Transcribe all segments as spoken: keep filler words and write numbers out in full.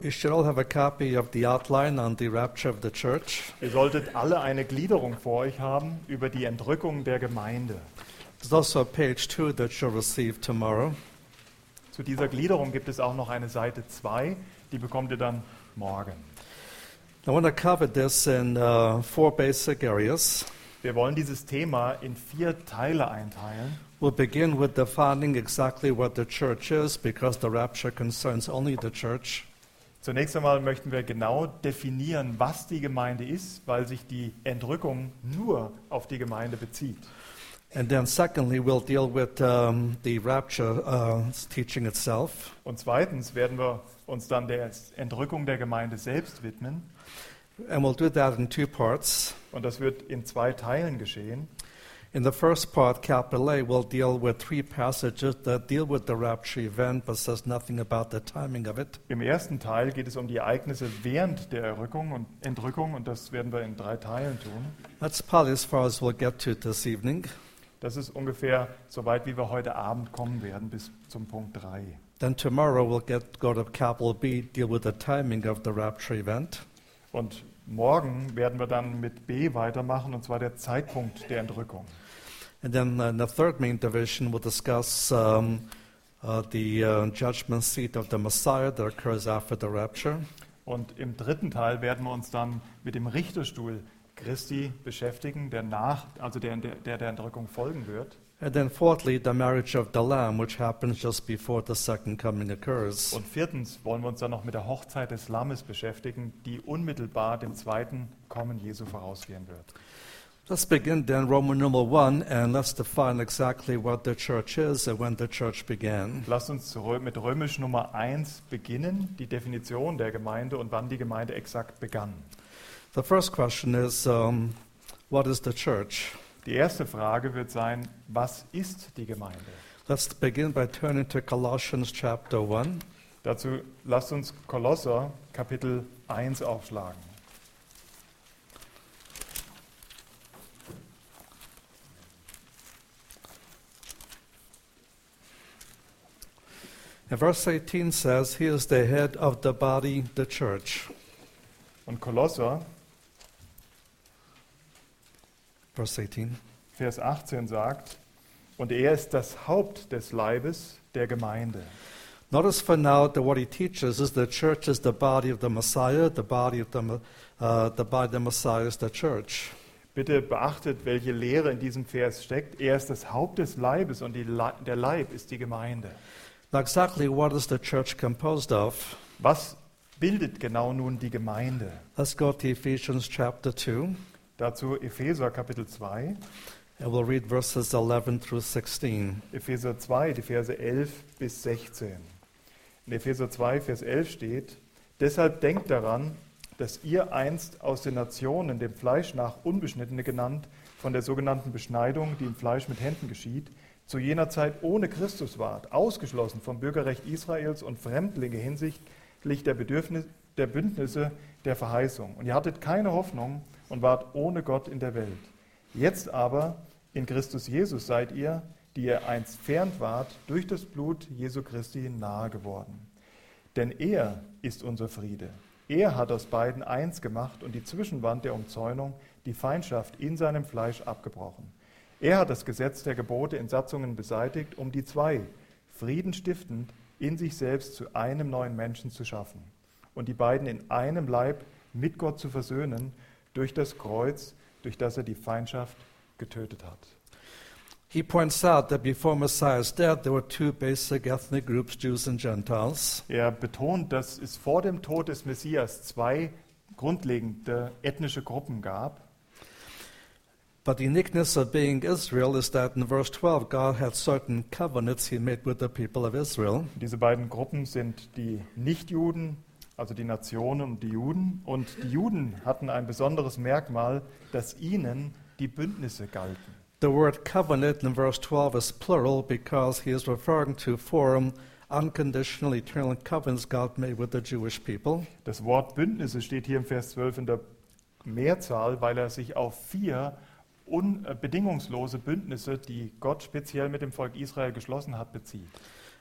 You should all have a copy of the outline on the rapture of the church. Ihr solltet alle eine Gliederung vor euch haben über die Entrückung der Gemeinde. There's also a page two that you'll receive tomorrow. Zu dieser Gliederung gibt es auch noch eine Seite zwei, die bekommt ihr dann morgen. I want to cover this in uh, four basic areas. Wir wollen dieses Thema in vier Teile einteilen. We'll begin with defining exactly what the church is, because the rapture concerns only the church. Zunächst einmal möchten wir genau definieren, was die Gemeinde ist, weil sich die Entrückung nur auf die Gemeinde bezieht. And then secondly, we'll deal with um, the rapture uh, teaching itself. Und zweitens werden wir uns dann der Entrückung der Gemeinde selbst widmen. And we'll do that in two parts. Und das wird in zwei Teilen geschehen. In the first part, capital A, we'll deal with three passages that deal with the rapture event, but says nothing about the timing of it. Im ersten Teil geht es um die Ereignisse während der Errückung und Entrückung, und das werden wir in drei Teilen tun. That's probably as far as we'll get to this evening. Das ist ungefähr so weit, wie wir heute Abend kommen werden, bis zum Punkt drei. Then tomorrow we'll get go to capital B, deal with the timing of the rapture event. Und morgen werden wir dann mit B weitermachen, und zwar der Zeitpunkt der Entrückung. And then uh, in the third main division, we'll discuss um, uh, the uh, judgment seat of the Messiah that occurs after the rapture. Und im dritten Teil werden wir uns dann mit dem Richterstuhl Christi beschäftigen, der nach, also der der, der Entrückung folgen wird. And then fourthly, the marriage of the Lamb, which happens just before the second coming occurs. Und viertens wollen wir uns dann noch mit der Hochzeit des Lammes beschäftigen, die unmittelbar dem zweiten Kommen Jesu vorausgehen wird. Let's begin then Roman numeral one, and let's define exactly what the church is and when the church began. Lasst uns mit Römisch Nummer eins beginnen, die Definition der Gemeinde und wann die Gemeinde exakt begann. The first question is, um, what is the church? Die erste Frage wird sein, was ist die Gemeinde? Let's begin by turning to Colossians chapter one. Dazu lasst uns Kolosser Kapitel eins aufschlagen. And verse eighteen says, he is the head of the body, the church. Und Kolosser, Verse eighteen. Vers achtzehn sagt, und er ist das Haupt des Leibes der Gemeinde. Notice for now that what he teaches is the church is the body of the Messiah, the body of the, uh, the body of the Messiah is the church. Bitte beachtet, welche Lehre in diesem Vers steckt. Er ist das Haupt des Leibes und die Le- der Leib ist die Gemeinde. Now exactly what is the church composed of? Was bildet genau nun die Gemeinde? Let's go to Ephesians chapter two, Dazu Epheser Kapitel zwei. and we'll read verses eleven through sixteen. Epheser zwei, die Verse elf bis sechzehn. In Epheser zwei, Vers elf steht, deshalb denkt daran, dass ihr einst aus den Nationen, dem Fleisch nach Unbeschnittene genannt, von der sogenannten Beschneidung, die im Fleisch mit Händen geschieht, zu jener Zeit ohne Christus wart, ausgeschlossen vom Bürgerrecht Israels und Fremdlinge hinsichtlich der, Bedürfnis, der Bündnisse der Verheißung. Und ihr hattet keine Hoffnung und wart ohne Gott in der Welt. Jetzt aber in Christus Jesus seid ihr, die ihr einst fern wart, durch das Blut Jesu Christi nahe geworden. Denn er ist unser Friede. Er hat aus beiden eins gemacht und die Zwischenwand der Umzäunung, die Feindschaft in seinem Fleisch abgebrochen. Er hat das Gesetz der Gebote in Satzungen beseitigt, um die zwei, Frieden stiftend, in sich selbst zu einem neuen Menschen zu schaffen und die beiden in einem Leib mit Gott zu versöhnen durch das Kreuz, durch das er die Feindschaft getötet hat. He points out that before Messiah's death, there were two basic ethnic groups, Jews and Gentiles. Er betont, dass es vor dem Tod des Messias zwei grundlegende ethnische Gruppen gab. But the uniqueness of being Israel is that in verse twelve, God had certain covenants he made with the people of Israel. Diese beiden Gruppen sind die Nichtjuden, also die Nationen und die Juden. Und die Juden hatten ein besonderes Merkmal, dass ihnen die Bündnisse galten. The word covenant in verse twelve is plural because he is referring to four unconditional eternal covenants God made with the Jewish people. Das Wort Bündnisse steht hier im Vers zwölf in der Mehrzahl, weil er sich auf vier unbedingungslose Bündnisse, die Gott speziell mit dem Volk Israel geschlossen hat, bezieht.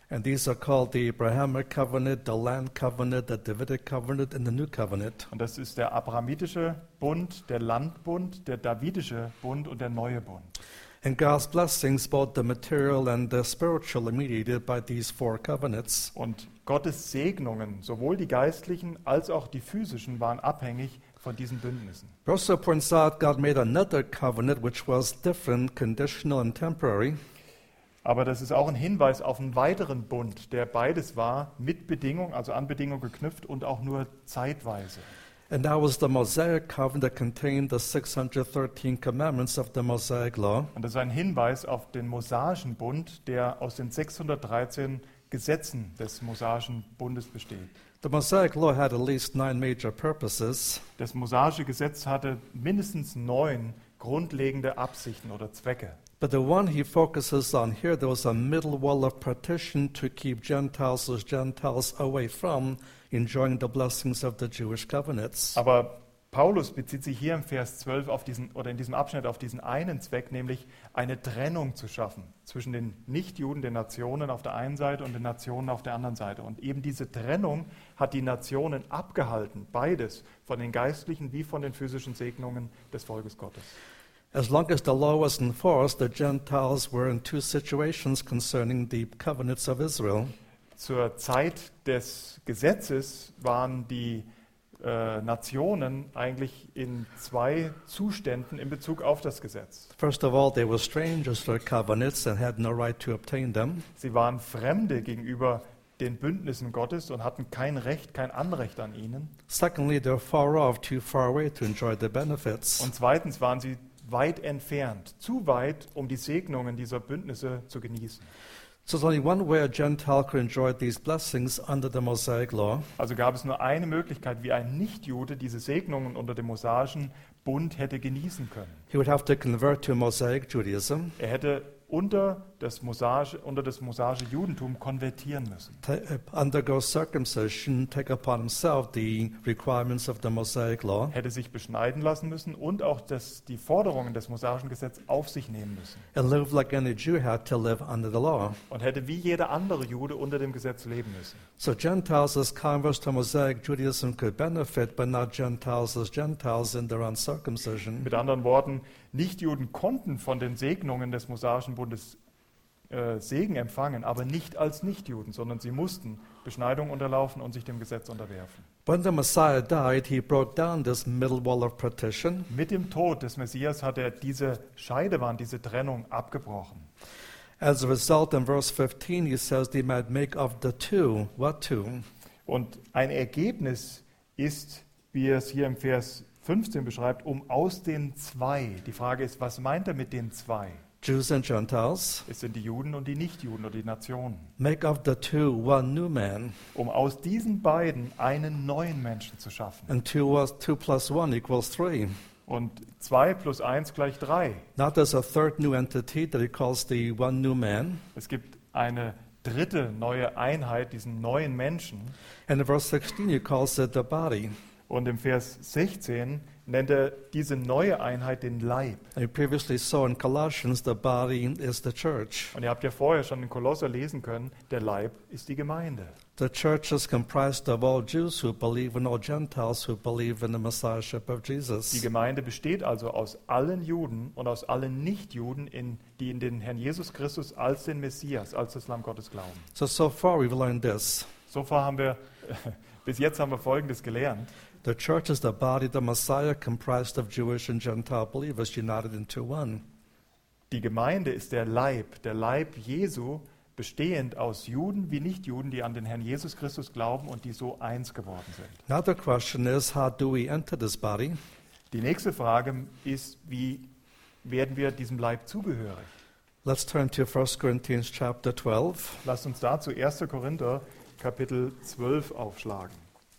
And these are called the Abrahamic covenant, the land covenant, the Davidic covenant, and the new covenant. Und das ist der abrahamitische Bund, der Landbund, der davidische Bund und der neue Bund. And God's blessings, both the material and the spiritual, are mediated by these four covenants. Und Gottes Segnungen, sowohl die geistlichen als auch die physischen, waren abhängig von diesen Bündnissen. It also points out God made another covenant which was different, conditional and temporary. Aber das ist auch ein Hinweis auf einen weiteren Bund, der beides war, mit Bedingung, also an Bedingung geknüpft und auch nur zeitweise. And that was the Mosaic covenant that contained the six hundred thirteen commandments of the Mosaic law. Und das ist ein Hinweis auf den mosaischen Bund, der aus den sechshundertdreizehn Gesetzen des mosaischen Bundes besteht. The Mosaic law had at least nine major purposes. Das mosaische Gesetz hatte mindestens neun grundlegende Absichten oder Zwecke. But the one he focuses on here, there was a middle wall of partition to keep Gentiles as Gentiles away from enjoying the blessings of the Jewish covenants. Aber Paulus bezieht sich hier im Vers zwölf auf diesen, oder in diesem Abschnitt auf diesen einen Zweck, nämlich eine Trennung zu schaffen zwischen den Nichtjuden, den Nationen auf der einen Seite und den Nationen auf der anderen Seite. Und eben diese Trennung hat die Nationen abgehalten, beides, von den geistlichen wie von den physischen Segnungen des Volkes Gottes. As long as the law was enforced, the Gentiles were in two situations concerning the covenants of Israel. Zur Zeit des Gesetzes waren die äh, Nationen eigentlich in zwei Zuständen in Bezug auf das Gesetz. First of all, they were strangers to the covenants and had no right to obtain them. Sie waren Fremde gegenüber den Bündnissen Gottes und hatten kein Recht, kein Anrecht an ihnen. Secondly, they were far off, too far away to enjoy the benefits. Und zweitens waren sie weit entfernt, zu weit, um die Segnungen dieser Bündnisse zu genießen. So there's only one way a Gentile could enjoy these blessings under the Mosaic law. Also gab es nur eine Möglichkeit, wie ein Nichtjude diese Segnungen unter dem mosaischen Bund hätte genießen können. He would have to convert to Mosaic Judaism, Er hätte unter das mosaische, unter das mosaische Judentum konvertieren müssen. ta- uh, undergo circumcision, take upon himself the requirements of the Mosaic law, Hätte sich beschneiden lassen müssen und auch das, die Forderungen des mosaischen Gesetzes auf sich nehmen müssen. and live like any Jew had to live under the law. Und hätte wie jeder andere Jude unter dem Gesetz leben müssen. So Gentiles as converts to Mosaic Judaism could benefit, but not Gentiles as Gentiles in their uncircumcision. Mit anderen Worten, Nichtjuden konnten von den Segnungen des mosaischen Bundes äh, Segen empfangen, aber nicht als Nichtjuden, sondern sie mussten Beschneidung unterlaufen und sich dem Gesetz unterwerfen. When the Messiah died, he broke down this middle wall of partition. Mit dem Tod des Messias hat er diese Scheidewand, diese Trennung abgebrochen. As a result, in verse fifteen, he says they might make of the two. What two? Und ein Ergebnis ist, wie er es hier im Vers fünfzehn beschreibt, um aus den zwei. Die Frage ist, was meint er mit den zwei? Jews and Gentiles. Es sind die Juden und die Nichtjuden oder die Nationen. Make of the two one new man. Um aus diesen beiden einen neuen Menschen zu schaffen. And two, was, two plus one equals three. Und zwei plus eins gleich drei. Now there's a third new entity that he calls the one new man. Es gibt eine dritte neue Einheit, diesen neuen Menschen. And in verse sixteen, he calls it the body. Und im Vers sechzehn nennt er diese neue Einheit den Leib. And we previously saw in Colossians, the body is the church. Und ihr habt ja vorher schon in Kolosser lesen können, der Leib ist die Gemeinde. The church is comprised of all Jews who believe and all Gentiles who believe in the Messiahship of Die Jesus. Gemeinde besteht also aus allen Juden und aus allen Nichtjuden, in, die in den Herrn Jesus Christus als den Messias, als das Lamm Gottes glauben. So, so far we've learned this. So far haben wir, bis jetzt haben wir Folgendes gelernt. The church is the body, the Messiah, comprised of Jewish and Gentile believers united into one. Die Gemeinde ist der Leib, der Leib Jesu, bestehend aus Juden wie Nichtjuden, die an den Herrn Jesus Christus glauben und die so eins geworden sind. Now the question is, how do we enter this body? Die nächste Frage ist, wie werden wir diesem Leib zugehörig? Let's turn to First Corinthians chapter twelve. Lasst uns dazu erster Korinther Kapitel zwölf aufschlagen.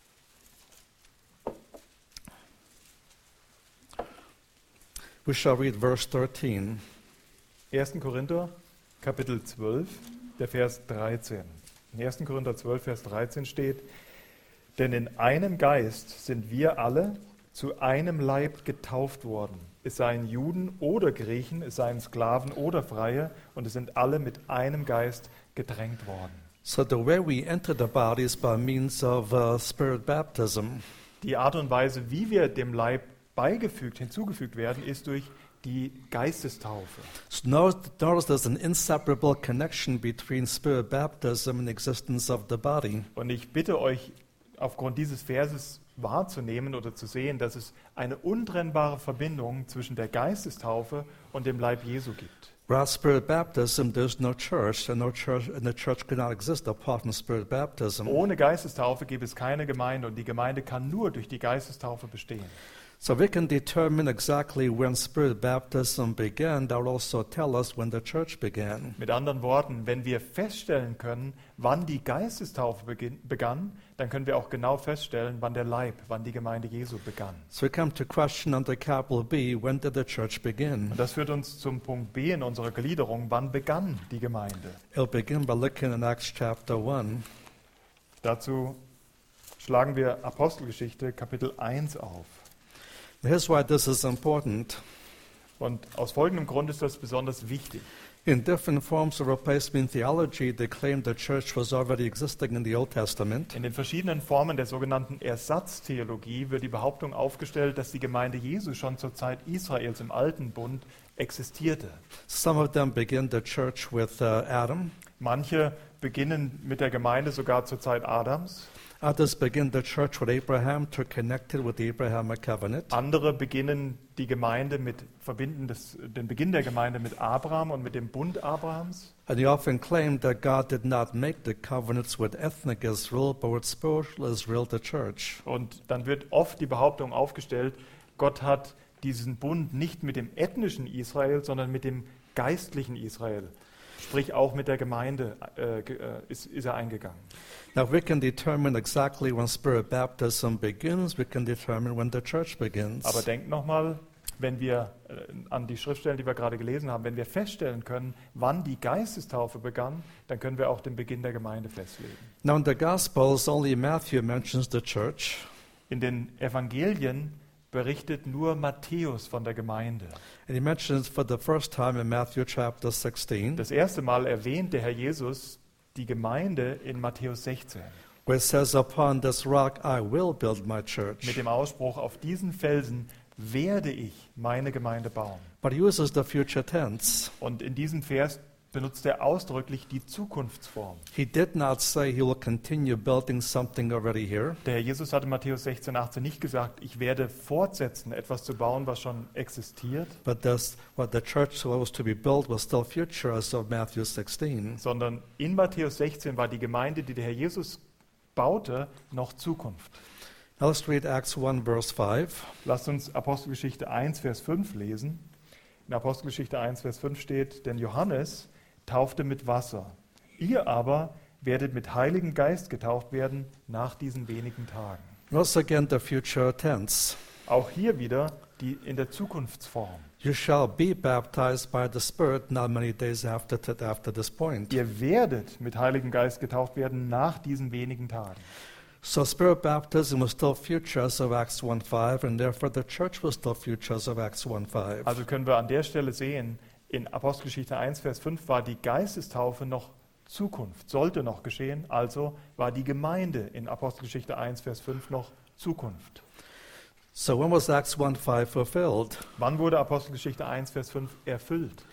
We shall read verse thirteen. erster Korinther Kapitel zwölf, der Vers dreizehn. In erster Korinther zwölf, Vers dreizehn steht: Denn in einem Geist sind wir alle zu einem Leib getauft worden. Es seien Juden oder Griechen, es seien Sklaven oder Freie, und es sind alle mit einem Geist gedrängt worden. So the way we enter the body is by means of uh, spirit baptism. Die Art und Weise, wie wir dem Leib beigefügt, hinzugefügt werden, ist durch die Geistestaufe. So notice, notice there's an inseparable connection between spirit baptism and the existence of the body. Und ich bitte euch, aufgrund dieses Verses wahrzunehmen oder zu sehen, dass es eine untrennbare Verbindung zwischen der Geistestaufe und dem Leib Jesu gibt. Without spirit baptism, there's no church, and no church, and the church could not exist apart from spirit baptism. Ohne Geistestaufe gibt es keine Gemeinde und die Gemeinde kann nur durch die Geistestaufe bestehen. So we can determine exactly when spirit baptism began. That will also tell us when the church began. Mit anderen Worten, wenn wir feststellen können, wann die Geistestaufe beginn, begann, dann können wir auch genau feststellen, wann der Leib, wann die Gemeinde Jesu begann. So we come to question under capital B, when did the church begin? Und das führt uns zum Punkt B in unserer Gliederung, wann begann die Gemeinde? It'll begin by looking in Acts chapter one. Dazu schlagen wir Apostelgeschichte Kapitel eins auf. Here's why this is important. Und aus folgendem Grund ist das besonders wichtig. In different forms of replacement theology, they claim the church was already existing in the Old Testament. In den verschiedenen Formen der sogenannten Ersatztheologie wird die Behauptung aufgestellt, dass die Gemeinde Jesu schon zur Zeit Israels im Alten Bund existierte. Some of them begin the church with uh, Adam. Manche beginnen mit der Gemeinde sogar zur Zeit Adams. Others begin the church with Abraham to connect it with the Abrahamic covenant. Andere beginnen die Gemeinde mit verbinden das, den Beginn der Gemeinde mit Abraham und mit dem Bund Abrahams. And they often claim that God did not make the covenants with ethnic Israel, but with spiritual Israel, the church. Und dann wird oft die Behauptung aufgestellt, Gott hat diesen Bund nicht mit dem ethnischen Israel, sondern mit dem geistlichen Israel, sprich auch mit der Gemeinde äh, äh, ist, ist er eingegangen. Now, if we can determine exactly when spirit baptism begins, we can determine when the church begins. Aber denkt nochmal, wenn wir äh, an die Schriftstellen, die wir gerade gelesen haben, wenn wir feststellen können, wann die Geistestaufe begann, dann können wir auch den Beginn der Gemeinde festlegen. Now, in the Gospels, only Matthew mentions the church. In den Evangelien berichtet nur Matthäus von der Gemeinde. And he mentions it for the first time in Matthew chapter sixteen, Das erste Mal erwähnt der Herr Jesus die Gemeinde in Matthäus sechzehn where it says, "Upon this rock I will build my church." mit dem Ausspruch, auf diesen Felsen werde ich meine Gemeinde bauen. But he uses the future tense. Und in diesem Vers benutzt er ausdrücklich die Zukunftsform. He did not say he will continue building something already here. Der Herr Jesus hat in Matthäus sechzehn, achtzehn nicht gesagt, ich werde fortsetzen, etwas zu bauen, was schon existiert, But this, what the church was to be built was still future as of Matthew sixteen. sondern in Matthäus sechzehn war die Gemeinde, die der Herr Jesus baute, noch Zukunft. Now let's read Acts one, verse five. Lasst uns Apostelgeschichte eins, Vers fünf lesen. In Apostelgeschichte eins, Vers fünf steht, denn Johannes taufte mit Wasser. Ihr aber werdet mit Heiligen Geist getauft werden nach diesen wenigen Tagen. Once again, the future tense. Auch hier wieder die in der Zukunftsform. You shall be baptized by the Spirit not many days after, after this point. Ihr werdet mit Heiligen Geist getauft werden nach diesen wenigen Tagen. So spirit baptism was still future as of Acts one five, and therefore the church was still future as of Acts one five. Also können wir an der Stelle sehen, in Apostelgeschichte eins, Vers fünf war die Geistestaufe noch Zukunft, sollte noch geschehen, also war die Gemeinde in Apostelgeschichte eins, Vers fünf noch Zukunft. So when was Acts one five fulfilled? Wann wurde Apostelgeschichte eins, Vers fünf erfüllt?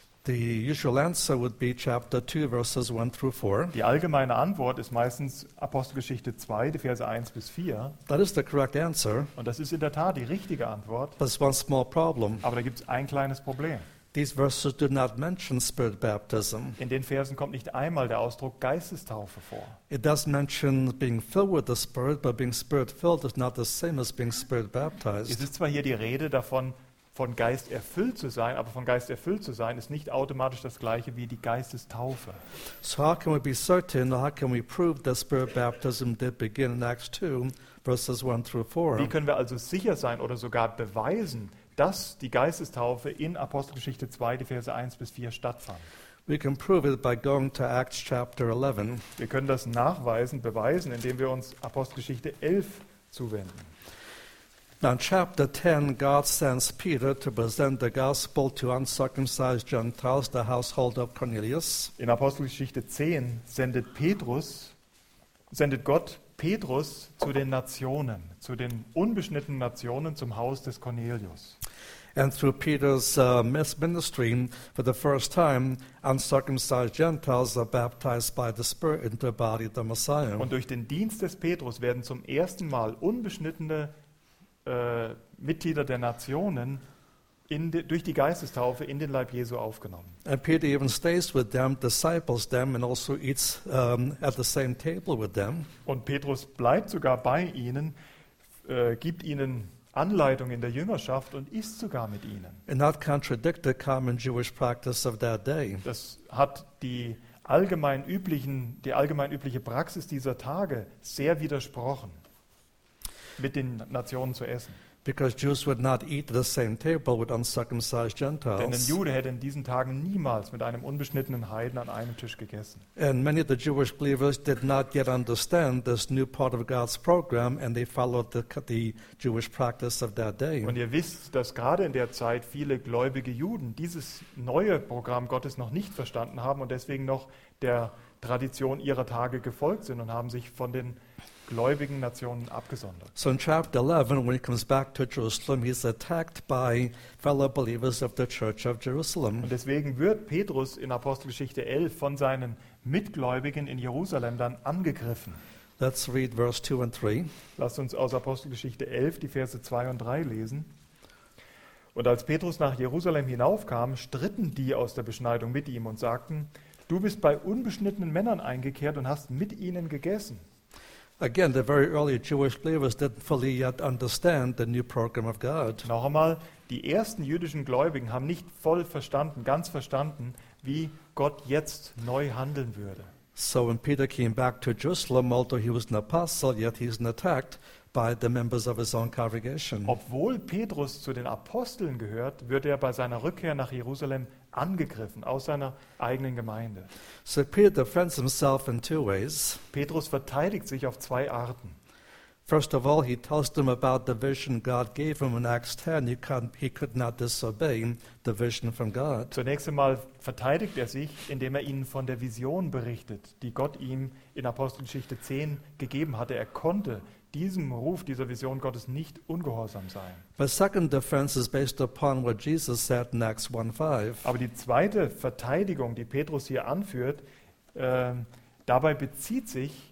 The usual answer would be chapter two, verses one through four. Die allgemeine Antwort ist meistens Apostelgeschichte zwei, die Verse eins bis vier. That is the correct answer. Und das ist in der Tat die richtige Antwort. There's one small problem. Aber da gibt es ein kleines Problem. These verses do not mention spirit baptism. In den Versen kommt nicht einmal der Ausdruck Geistestaufe vor. It does mention being filled with the Spirit, but being spirit-filled is not the same as being spirit Es baptized. ist zwar hier die Rede davon, von Geist erfüllt zu sein, aber von Geist erfüllt zu sein ist nicht automatisch das gleiche wie die Geistestaufe. So how can we be certain, or how can we prove that spirit baptism did begin in Acts two, verses one through four? Wie können wir also sicher sein oder sogar beweisen, dass die Geistestaufe in Apostelgeschichte zwei, die Verse eins bis vier stattfand? We can prove it by going to Acts chapter eleven. Wir können das nachweisen, beweisen, indem wir uns Apostelgeschichte elf zuwenden. Now, in chapter ten, God sends Peter to present the gospel to uncircumcised Gentiles, the household of Cornelius. In Apostelgeschichte zehn sendet Petrus, sendet Gott Petrus zu den Nationen, zu den unbeschnittenen Nationen, zum Haus des Cornelius. And through Peter's uh, ministry, for the first time, uncircumcised Gentiles are baptized by the Spirit into the body of the Messiah. Und durch den Dienst des Petrus werden zum ersten Mal unbeschnittene äh, Mitglieder der Nationen in de, durch die Geistestaufe in den Leib Jesu aufgenommen. And Peter even stays with them, disciples them, and also eats um, at the same table with them. Und Petrus bleibt sogar bei ihnen, äh, gibt ihnen Anleitung in der Jüngerschaft und isst sogar mit ihnen. And that contradicted common Jewish practice of that day. Das hat die allgemein üblichen, die allgemein übliche Praxis dieser Tage sehr widersprochen, mit den Nationen zu essen. Because Jews would not eat at the same table with uncircumcised Denn ein Gentiles. Jude hätte in diesen Tagen niemals mit einem unbeschnittenen Heiden an einem Tisch gegessen. And many of the Jewish believers did not yet understand this new part of God's program, and they followed the, the Jewish practice of that day. Und ihr wisst, dass gerade in der Zeit viele gläubige Juden dieses neue Programm Gottes noch nicht verstanden haben und deswegen noch der Tradition ihrer Tage gefolgt sind und haben sich von den gläubigen Nationen abgesondert. So in chapter eleven, when he comes back to Jerusalem, he's attacked by fellow believers of the Church of Jerusalem. Und deswegen wird Petrus in Apostelgeschichte elf von seinen Mitgläubigen in Jerusalem dann angegriffen. Let's read verse two and three. Lasst uns aus Apostelgeschichte elf die Verse zwei und drei lesen. Und als Petrus nach Jerusalem hinaufkam, stritten die aus der Beschneidung mit ihm und sagten: Du bist bei unbeschnittenen Männern eingekehrt und hast mit ihnen gegessen. Again, the very early Jewish believers didn't fully yet understand the new program of God. Noch einmal, die ersten jüdischen Gläubigen haben nicht voll verstanden, ganz verstanden, wie Gott jetzt neu handeln würde. So when Peter came back to Jerusalem, although he was an apostle, yet he's attacked by the members of his own congregation. Obwohl Petrus zu den Aposteln gehört, wird er bei seiner Rückkehr nach Jerusalem angegriffen aus seiner eigenen Gemeinde. So Peter defends himself in two ways. Petrus verteidigt sich auf zwei Arten. First of all, he tells them about the vision God gave him in Acts ten. He, can't, he could not disobey the vision from God. Zunächst einmal verteidigt er sich, indem er ihnen von der Vision berichtet, die Gott ihm in Apostelgeschichte zehn gegeben hatte. Er konnte diesem Ruf, dieser Vision Gottes nicht ungehorsam sein. But second defense is based upon what Jesus said in Acts one five. Aber die zweite Verteidigung, die Petrus hier anführt, äh, dabei bezieht sich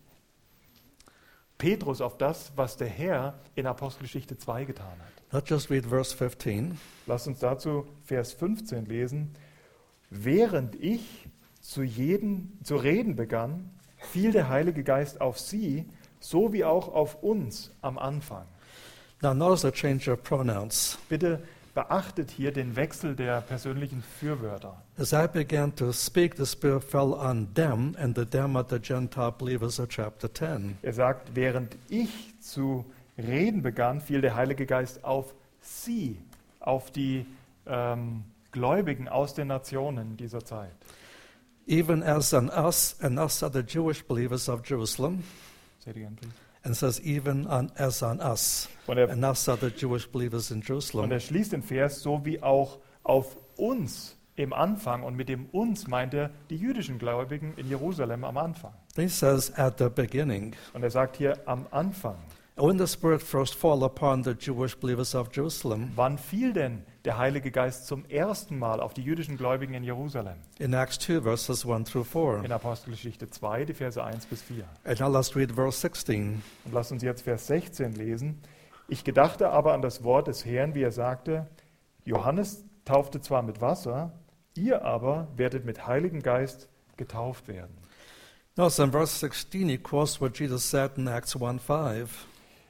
Petrus auf das, was der Herr in Apostelgeschichte zwei getan hat. Let's just read verse fifteen. Lasst uns dazu Vers fünfzehn lesen. Während ich zu, jedem, zu reden begann, fiel der Heilige Geist auf sie, so wie auch auf uns am Anfang. Now notice the change of pronouns. Bitte beachtet hier den Wechsel der persönlichen Fürwörter. As I began to speak, the Spirit fell on them, and the them are the Gentile believers of chapter ten. Er sagt, während ich zu reden begann, fiel der Heilige Geist auf sie, auf die ähm, Gläubigen aus den Nationen dieser Zeit. Even as on us, and us are the Jewish believers of Jerusalem, Say it again, please. and says even on, as on us, Und er, and us are the Jewish believers in und Jerusalem. er schließt den Vers, so wie auch auf uns im Anfang. Und mit dem uns meint er die jüdischen Gläubigen in Jerusalem am Anfang. He says at the beginning. Und er sagt hier am Anfang. When the Spirit first fell upon the Jewish believers of Jerusalem, Wann fiel denn der Heilige Geist zum ersten Mal auf die jüdischen Gläubigen in Jerusalem? in Acts two, verses one through four. In Apostelgeschichte zwei, die Verse eins bis vier. And now let's read verse sixteen. Und lasst uns jetzt Vers sechzehn lesen. Ich gedachte aber an das Wort des Herrn, wie er sagte, Johannes taufte zwar mit Wasser, ihr aber werdet mit Heiligen Geist getauft werden. Notice in verse sixteen, he quotes what Jesus said in Acts one five.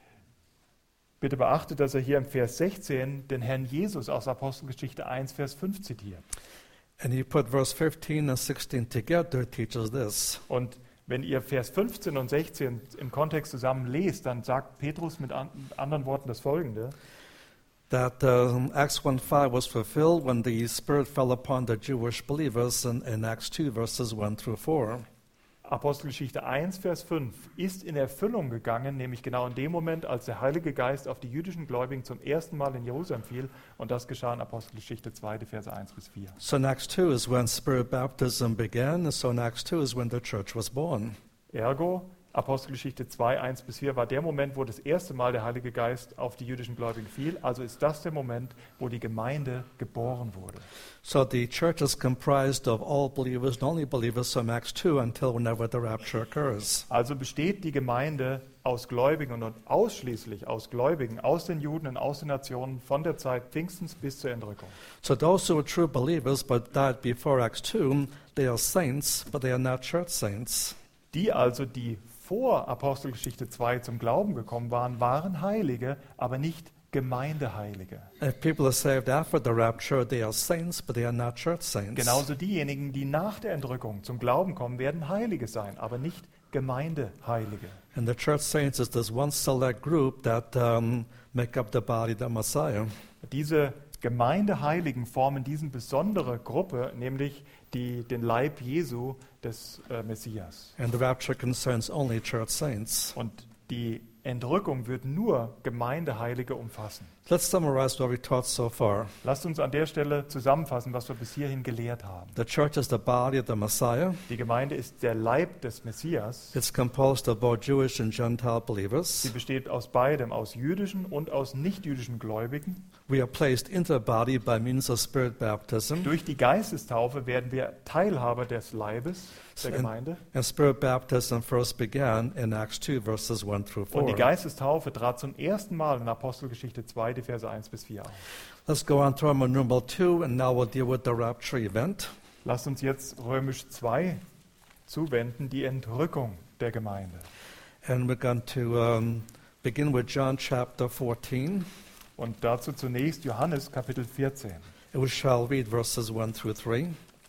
Bitte beachtet, dass er hier im Vers sechzehn den Herrn Jesus aus Apostelgeschichte eins, Vers fünf zitiert. And he put verse fifteen and sixteen together, teaches this. Und wenn ihr Vers fünfzehn und sechzehn im Kontext zusammen lest, dann sagt Petrus mit an, anderen Worten das Folgende. That um, Acts one five was fulfilled when the Spirit fell upon the Jewish believers in, in Acts two, verses one through four. Apostelgeschichte eins, Vers fünf ist in Erfüllung gegangen, nämlich genau in dem Moment, als der Heilige Geist auf die jüdischen Gläubigen zum ersten Mal in Jerusalem fiel. Und das geschah in Apostelgeschichte zwei, die Verse eins bis vier. So in Acts two is when Spirit baptism began, and so in Acts two is when the church was born. Ergo, Apostelgeschichte zwei, eins bis vier war der Moment, wo das erste Mal der Heilige Geist auf die jüdischen Gläubigen fiel. Also ist das der Moment, wo die Gemeinde geboren wurde. So the church is comprised of all believers and only believers from Acts two until whenever the rapture occurs. Also besteht die Gemeinde aus Gläubigen und ausschließlich aus Gläubigen, aus den Juden und aus den Nationen von der Zeit Pfingstens bis zur Entrückung. So those who are true believers but died before Acts two, they are saints, but they are not church saints. Die also, die vor Apostelgeschichte zwei zum Glauben gekommen waren, waren Heilige, aber nicht Gemeindeheilige. If people are saved after the rapture, they are saints, but they are not church saints. Genauso diejenigen, die nach der Entrückung zum Glauben kommen, werden Heilige sein, aber nicht Gemeindeheilige. And the church saints is this one select group that um, make up the body of the Messiah. Diese Gemeindeheiligen formen diese besondere Gruppe, nämlich die, den Leib Jesu des äh, Messias. And the rapture concerns only church saints. Und die Entrückung wird nur Gemeindeheilige umfassen. Let's summarize what we taught so far. Lasst uns an der Stelle zusammenfassen, was wir bis hierhin gelehrt haben. The church is the body of the Messiah. Die Gemeinde ist der Leib des Messias. It's composed of both Jewish and Gentile believers. Sie besteht aus beidem, aus jüdischen und aus nichtjüdischen Gläubigen. We are placed into the body by means of spirit baptism. Durch die Geistestaufe werden wir Teilhaber des Leibes der And, Gemeinde. and spirit baptism first began in Acts two, verses one through Und die four. Geistestaufe trat zum ersten Mal in Apostelgeschichte zwei, die Verse eins bis vier auf. Let's go on to Roman numeral two, and now we'll deal with the rapture event. Lasst uns jetzt Römisch zwei zuwenden, die Entrückung der Gemeinde. And we're going to um, begin with John chapter fourteen. Und dazu zunächst Johannes Kapitel vierzehn. We shall read verses one through three.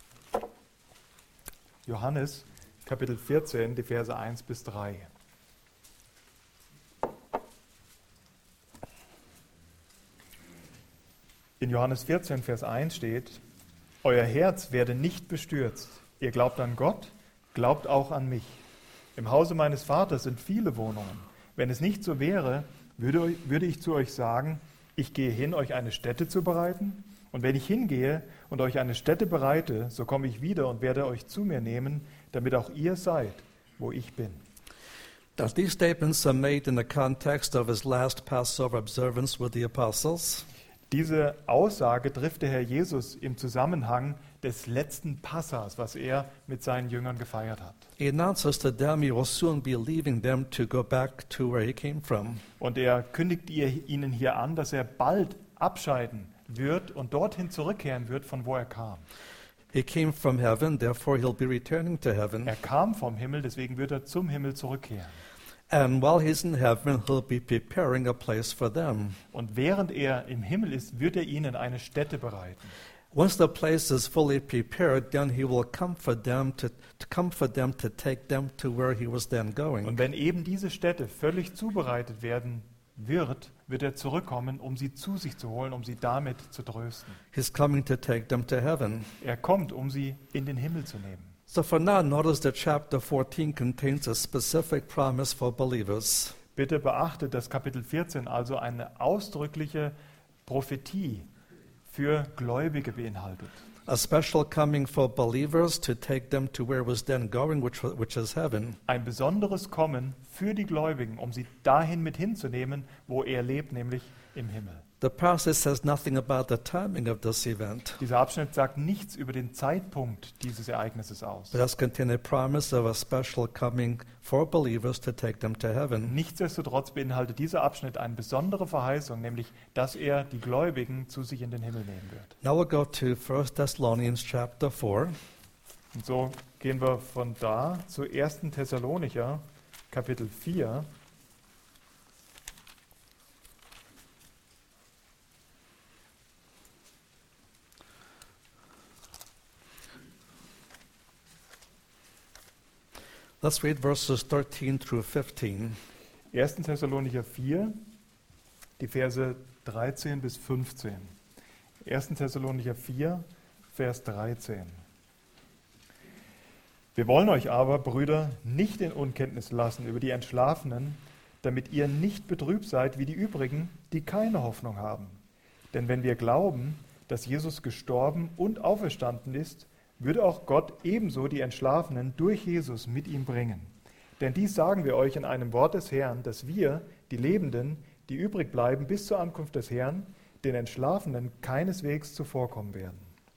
Johannes Kapitel vierzehn, die Verse eins bis drei. In Johannes vierzehn, Vers eins steht: Euer Herz werde nicht bestürzt. Ihr glaubt an Gott, glaubt auch an mich. Im Hause meines Vaters sind viele Wohnungen. Wenn es nicht so wäre, würde, würde ich zu euch sagen, ich gehe hin, euch eine Stätte zu bereiten. Und wenn ich hingehe und euch eine Stätte bereite, so komme ich wieder und werde euch zu mir nehmen, damit auch ihr seid, wo ich bin. Now, these statements are made in the context of his last Passover observance with the apostles. Diese Aussage trifft der Herr Jesus im Zusammenhang des letzten Passas, was er mit seinen Jüngern gefeiert hat. He announces to them he will soon be leaving them to go back to where he came from. Und er kündigt ihr, ihnen hier an, dass er bald abscheiden wird und dorthin zurückkehren wird, von wo er kam. He came from heaven, therefore he'll be returning to heaven. Er kam vom Himmel, deswegen wird er zum Himmel zurückkehren. And while he's in heaven, he'll be preparing a place for them. Und während er im Himmel ist, wird er ihnen eine Stätte bereiten. Once the place is fully prepared, then he will comfort them to, to comfort them to take them to where he was then going. Und wenn eben diese Stätte völlig zubereitet werden wird, wird er zurückkommen, um sie zu sich zu holen, um sie damit zu trösten. He's coming to take them to heaven. Er kommt, um sie in den Himmel zu nehmen. So for now, notice that chapter fourteen contains a specific promise for believers. Bitte beachtet, dass Kapitel vierzehn also eine ausdrückliche Prophetie für Gläubige beinhaltet. A special coming for believers to take them to where was then going, which, wa- which is heaven. Ein besonderes Kommen für die Gläubigen, um sie dahin mit hinzunehmen, wo er lebt, nämlich im Himmel. The passage says nothing about the timing of this event. Dieser Abschnitt sagt nichts über den Zeitpunkt dieses Ereignisses aus. It does contain a promise of a special coming for believers to take them to heaven. Nichtsdestotrotz beinhaltet dieser Abschnitt eine besondere Verheißung, nämlich, dass er die Gläubigen zu sich in den Himmel nehmen wird. Now we'll go to First Thessalonians chapter four. Und so gehen wir von da zu ersten Thessalonicher, Kapitel vier. Let's read verses thirteen through fifteen. ersten Thessalonicher vier, die Verse dreizehn bis fünfzehn. ersten Thessalonicher vier, Vers dreizehn. Wir wollen euch aber, Brüder, nicht in Unkenntnis lassen über die Entschlafenen, damit ihr nicht betrübt seid wie die übrigen, die keine Hoffnung haben. Denn wenn wir glauben, dass Jesus gestorben und auferstanden ist, würde auch Gott ebenso die Entschlafenen durch Jesus mit ihm bringen. Denn dies sagen wir euch in einem Wort des Herrn, dass wir, die Lebenden, die übrig bleiben bis zur Ankunft des Herrn, den Entschlafenen keineswegs zuvorkommen werden.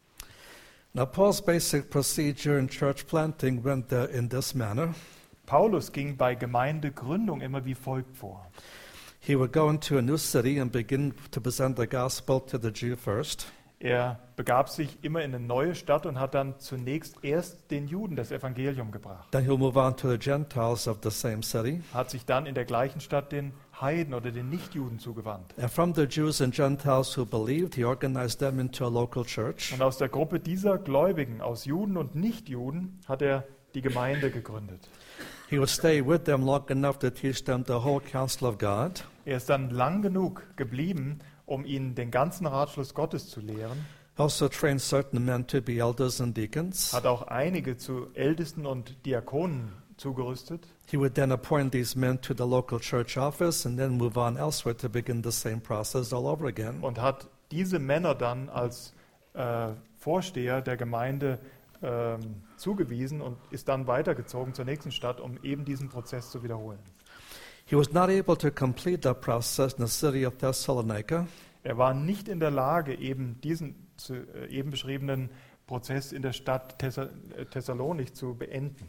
Now, Paul's basic procedure in church planting went uh, in this manner. Paulus ging bei Gemeindegründung immer wie folgt vor. He would go into a new city and begin to present the gospel to the Jew first. Er begab sich immer in eine neue Stadt und hat dann zunächst erst den Juden das Evangelium gebracht. Then he'll move on to the Gentiles of the same city. Hat sich dann in der gleichen Stadt den Heiden oder den Nichtjuden zugewandt. And from the Jews and Gentiles who believed, he organized them into a local church. Und aus der Gruppe dieser Gläubigen, aus Juden und Nichtjuden, hat er die Gemeinde gegründet. He would stay with them long enough to teach them the whole counsel of God. Er ist dann lang genug geblieben, um ihnen den ganzen Ratschluss Gottes zu lehren. Also trained certain men to be elders and deacons. Hat auch einige zu Ältesten und Diakonen zugerüstet. He would then appoint these men to the local church office and then move on elsewhere to begin the same process all over again. Und hat diese Männer dann als äh, Vorsteher der Gemeinde ähm, zugewiesen und ist dann weitergezogen zur nächsten Stadt, um eben diesen Prozess zu wiederholen. He was not able to complete that process in the city of Thessalonica. Er war nicht in der Lage, eben diesen zu, äh, eben beschriebenen Prozess in der Stadt Thessa- Thessalonik zu beenden.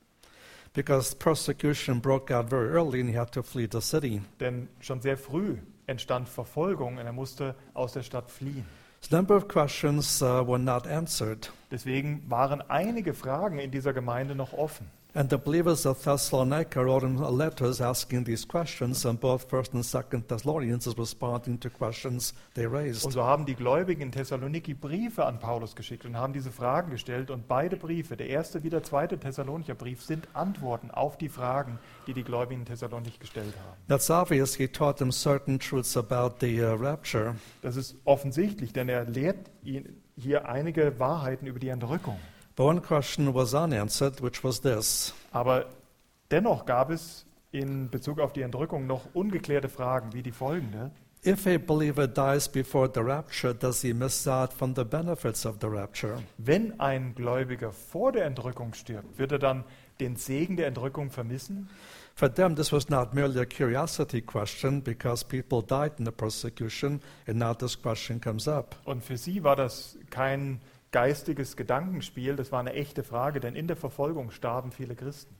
Because persecution broke out very early and he had to flee the city. Denn schon sehr früh entstand Verfolgung und er musste aus der Stadt fliehen. A number of questions uh, were not answered. Deswegen waren einige Fragen in dieser Gemeinde noch offen. And the believers of Thessalonica wrote him letters asking these questions, and both First and Second Thessalonians is responding to questions they raised. Und so haben die Gläubigen in Thessaloniki Briefe an Paulus geschickt und haben diese Fragen gestellt. Und beide Briefe, der erste wie der zweite Thessalonicher Brief, sind Antworten auf die Fragen, die die Gläubigen in Thessalonich gestellt haben. That's obvious. He taught them certain truths about the uh, rapture. Das ist offensichtlich, denn er lehrt ihnen hier einige Wahrheiten über die Entrückung. But one question was unanswered, which was this. Aber dennoch gab es in Bezug auf die Entrückung noch ungeklärte Fragen, wie die folgende. If a believer dies before the rapture, does he miss out from the benefits of the rapture? Wenn ein Gläubiger vor der Entrückung stirbt, wird er dann den Segen der Entrückung vermissen? For them, this was not merely a curiosity question because people died in the persecution, and now this question comes up. Und für sie war das kein geistiges Gedankenspiel, das war eine echte Frage, denn in der Verfolgung starben viele Christen.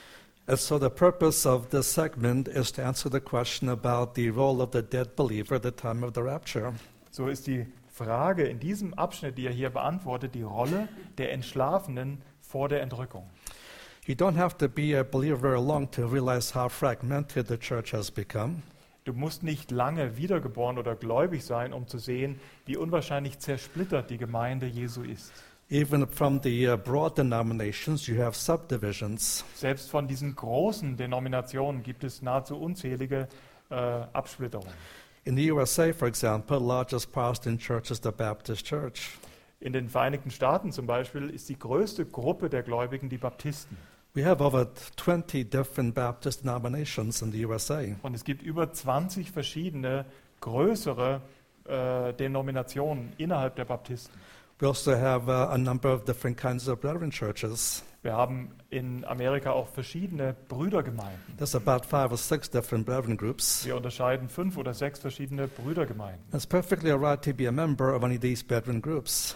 And so the purpose of this segment is to answer the question about the role of the dead believer at the time of the rapture. So ist die Frage in diesem Abschnitt, die er hier beantwortet, die Rolle der Entschlafenen vor der Entrückung. You don't have to be a believer very long to realize how fragmented the church has become. Du musst nicht lange wiedergeboren oder gläubig sein, um zu sehen, wie unwahrscheinlich zersplittert die Gemeinde Jesu ist. Even from the uh, broad denominations, you have subdivisions. Selbst von diesen großen Denominationen gibt es nahezu unzählige äh, Absplitterungen. In the U S A, for example, the largest Protestant church is the Baptist Church. In den Vereinigten Staaten zum Beispiel ist die größte Gruppe der Gläubigen die Baptisten. We have over twenty different Baptist denominations in the U S A. Und es gibt über zwanzig verschiedene größere äh, Denominationen innerhalb der Baptisten. We also have uh, a number of different kinds of brethren churches. Wir haben in Amerika auch verschiedene Brüdergemeinden. There's about five or six different brethren groups. Wir unterscheiden fünf oder sechs verschiedene Brüdergemeinden. It's perfectly all right to be a member of any of these brethren groups.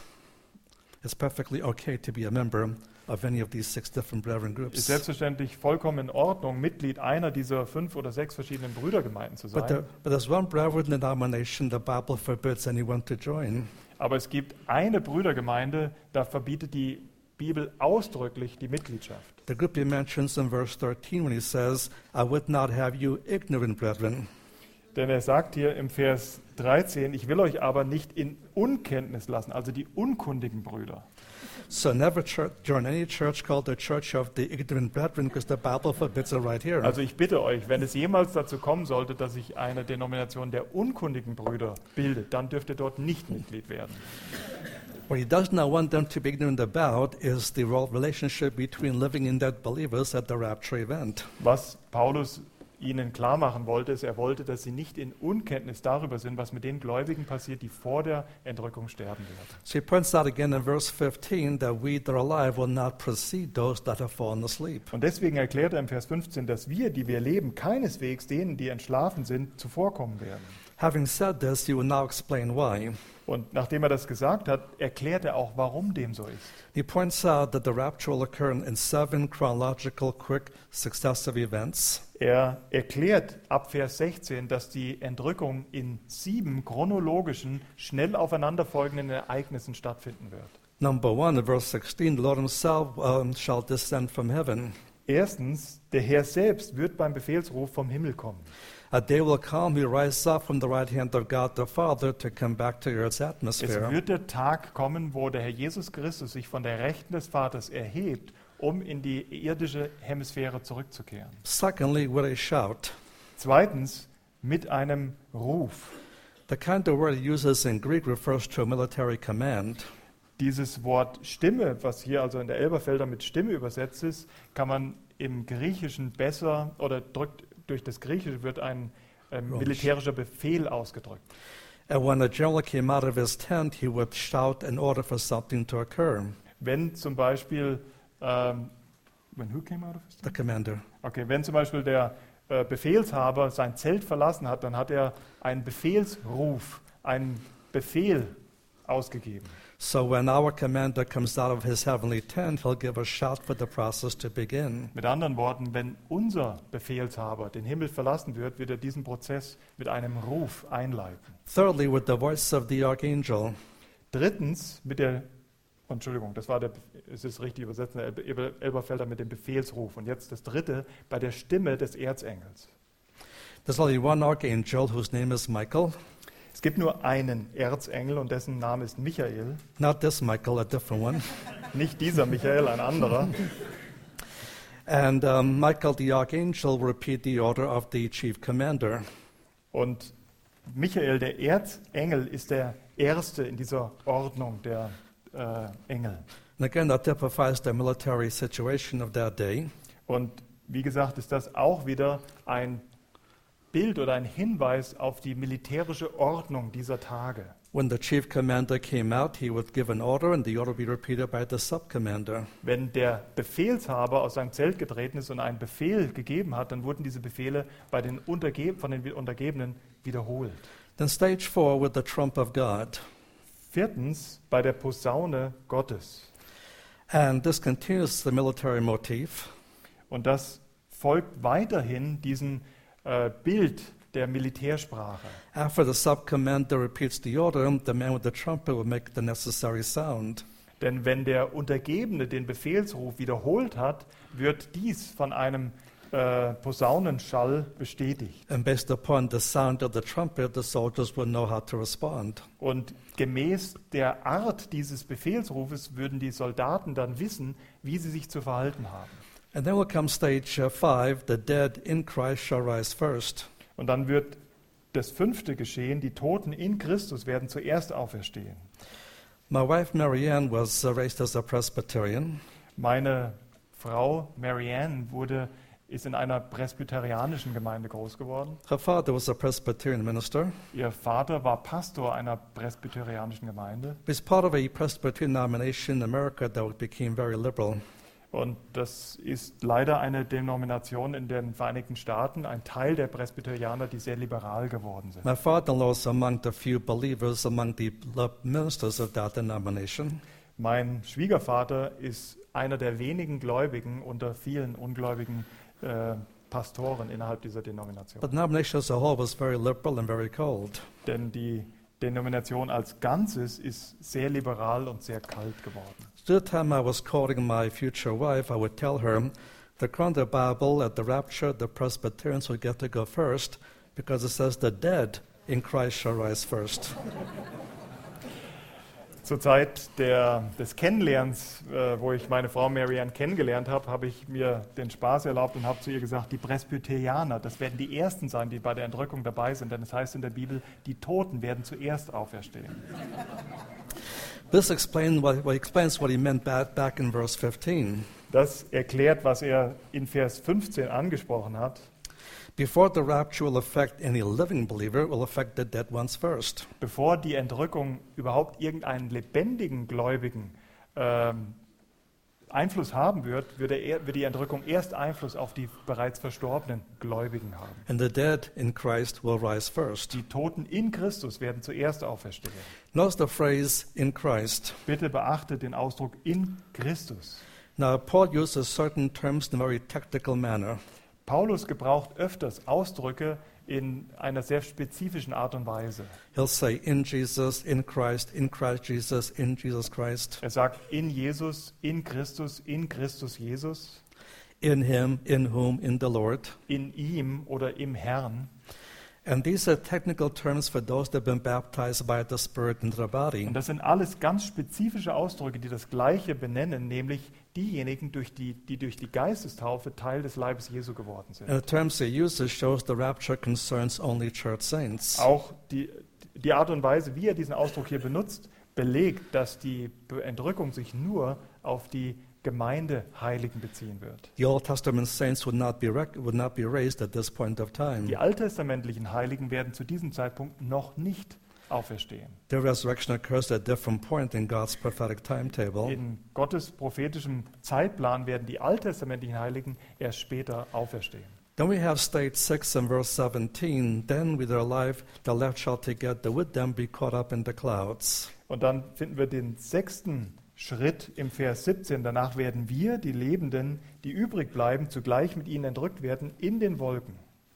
It's perfectly okay to be a member of any of these six different brethren Ist groups. selbstverständlich vollkommen in Ordnung, Mitglied einer dieser fünf oder sechs verschiedenen Brüdergemeinden zu But, there, sein. but there's one brethren denomination the Bible forbids anyone to join. Aber es gibt eine Brüdergemeinde, da verbietet die Bibel ausdrücklich die Mitgliedschaft. The group he mentions in verse thirteen when he says, I would not have you ignorant brethren. Denn er sagt hier im Vers dreizehn, ich will euch aber nicht in Unkenntnis lassen, also die unkundigen Brüder. So never church, join any church called the Church of the Ignorant Brethren, because the Bible forbids it right here. Also ich bitte euch, wenn es jemals dazu kommen sollte, dass sich eine Denomination der unkundigen Brüder bildet, dann dürft ihr dort nicht Mitglied werden. What he does not want them to be ignorant about is the relationship between living and dead believers at the rapture event. Was Paulus ihnen klar machen wollte, ist, er wollte, dass sie nicht in Unkenntnis darüber sind, was mit den Gläubigen passiert, die vor der Entrückung sterben werden. So he points out again in verse fifteen that we that are alive will not precede those that have fallen asleep. Und deswegen erklärt er im Vers fünfzehn, dass wir, die wir leben, keineswegs denen, die entschlafen sind, zuvorkommen werden. Having said this, he will now explain why. Und nachdem er das gesagt hat, erklärt er auch, warum dem so ist. He points out that the rapture will occur in seven chronological, quick, successive events. Er erklärt ab Vers sechzehn, dass die Entrückung in sieben chronologischen, schnell aufeinanderfolgenden Ereignissen stattfinden wird. Number one, in verse sixteen, the Lord himself um, shall descend from heaven. Erstens, der Herr selbst wird beim Befehlsruf vom Himmel kommen. A day will come, he rises up from the right hand of God the Father to come back to earth's Es atmosphere. wird der Tag kommen, wo der Herr Jesus Christus sich von der Rechten des Vaters erhebt, um in die irdische Hemisphäre zurückzukehren. Secondly, with a shout. Zweitens, mit einem Ruf. The kind of word he uses in Greek refers to a military command. Dieses Wort Stimme, was hier also in der Elberfelder mit Stimme übersetzt ist, kann man im Griechischen besser oder drückt durch das Griechische wird ein äh, militärischer Befehl ausgedrückt. And when a general came out of his tent, he would shout in order for something to occur. Wenn zum Beispiel ähm, when who came out of his The tent? commander. Okay, wenn zum Beispiel der äh, Befehlshaber sein Zelt verlassen hat, dann hat er einen Befehlsruf, einen Befehl ausgegeben. So when our commander comes out of his heavenly tent, he'll give a shout for the process to begin. Mit anderen Worten, wenn unser Befehlshaber den Himmel verlassen wird, wird er diesen Prozess mit einem Ruf einleiten. Thirdly, with the voice of the archangel. Drittens mit der, Entschuldigung, das war der, es ist richtig übersetzt, der Elber- Elberfelder mit dem Befehlsruf. Und jetzt das dritte, bei der Stimme des Erzengels. There's only one archangel whose name is Michael. Es gibt nur einen Erzengel und dessen Name ist Michael. Not this Michael, a different one. Nicht dieser Michael, ein anderer. And um, Michael the archangel will repeat the order of the chief commander. Und Michael, der Erzengel, ist der erste in dieser Ordnung der äh, Engel. And again, that typifies the military situation of that day. Und wie gesagt, ist das auch wieder ein Bild oder ein Hinweis auf die militärische Ordnung dieser Tage. When the chief commander came out, he would give an order, and the order would be repeated by the sub-commander. Wenn der Befehlshaber aus seinem Zelt getreten ist und einen Befehl gegeben hat, dann wurden diese Befehle bei den Unterge- von den Untergebenen wiederholt. Then stage four with the trump of God. Viertens, bei der Posaune Gottes. And this continues the military motif. Und das folgt weiterhin diesem äh, Bild der Militärsprache. After the sub-commander repeats the order, the man with the trumpet will make the necessary sound. Denn wenn der Untergebene den Befehlsruf wiederholt hat, wird dies von einem äh, Posaunenschall bestätigt. And based upon the sound of the trumpet, the soldiers will know how to respond. Und gemäß der Art dieses Befehlsrufes würden die Soldaten dann wissen, wie sie sich zu verhalten haben. And then will come stage uh, five, the dead in Christ shall rise first. Und dann wird das Fünfte geschehen, die Toten in Christus werden zuerst auferstehen. My wife Marianne was uh, raised as a Presbyterian. Meine Frau Marianne wurde, ist in einer presbyterianischen Gemeinde groß geworden. Her father was a Presbyterian minister. Ihr Vater war Pastor einer presbyterianischen Gemeinde. He's part of a Presbyterian denomination in America that became very liberal. Und das ist leider eine Denomination in den Vereinigten Staaten, ein Teil der Presbyterianer, die sehr liberal geworden sind. My father-in-law is among the few believers among the ministers of that denomination. Mein Schwiegervater ist einer der wenigen Gläubigen unter vielen ungläubigen äh, Pastoren innerhalb dieser Denomination. But the denomination as a whole was very liberal and very cold. Denn die Denomination als Ganzes ist sehr liberal und sehr kalt geworden. So the time I was courting my future wife, I would tell her, the according to the Bible, at the rapture, the Presbyterians will get to go first because it says the dead in Christ shall rise first. Zur Zeit der, des Kennenlernens, äh, wo ich meine Frau Marianne kennengelernt habe, habe ich mir den Spaß erlaubt und habe zu ihr gesagt, die Presbyterianer, das werden die Ersten sein, die bei der Entrückung dabei sind, denn es heißt in der Bibel, die Toten werden zuerst auferstehen. This explain what, what explains what he meant back, back in verse fifteen. Das erklärt, was er in Vers fünfzehn angesprochen hat. Before the rapture will affect any living believer, it will affect the dead ones first. Bevor die Entrückung überhaupt irgendeinen lebendigen Gläubigen ähm, Einfluss haben wird, wird, er, wird die Entrückung erst Einfluss auf die bereits verstorbenen Gläubigen haben. And the dead in Christ will rise first. Die Toten in Christus werden zuerst auferstehen. Notice the phrase in Christ. Bitte beachtet den Ausdruck in Christus. Now, Paul uses certain terms in a very technical manner. Paulus gebraucht öfters Ausdrücke in einer sehr spezifischen Art und Weise. He'll say in Jesus, in Christ, in Christ Jesus, in Jesus Christ, Er sagt in Jesus, in Christus, in Christus Jesus, in him, in whom, in the Lord. in ihm oder im Herrn. And these are technical terms for those that have been baptized by the Spirit into the body. Und das sind alles ganz spezifische Ausdrücke, die das Gleiche benennen, nämlich diejenigen, durch die, die durch die Geistestaufe Teil des Leibes Jesu geworden sind. And the terms he uses shows the rapture concerns only church saints. Auch die, die Art und Weise, wie er diesen Ausdruck hier benutzt, belegt, dass die Entrückung sich nur auf die Gemeindeheiligen beziehen wird. The Old Testament saints would not be rec- would not be raised at this point of time. Die alttestamentlichen Heiligen werden zu diesem Zeitpunkt noch nicht auferstehen. Their resurrection occurs at a different point in God's prophetic timetable. In Gottes prophetischem Zeitplan werden die alttestamentlichen Heiligen erst später auferstehen. Then we have state six in verse seventeen. Then with their life the left shall together with them be caught up in the clouds. Und dann finden wir den sechsten Schritt im Vers siebzehn. Danach werden wir, die Lebenden, die übrig bleiben, zugleich mit ihnen entrückt werden in den Wolken.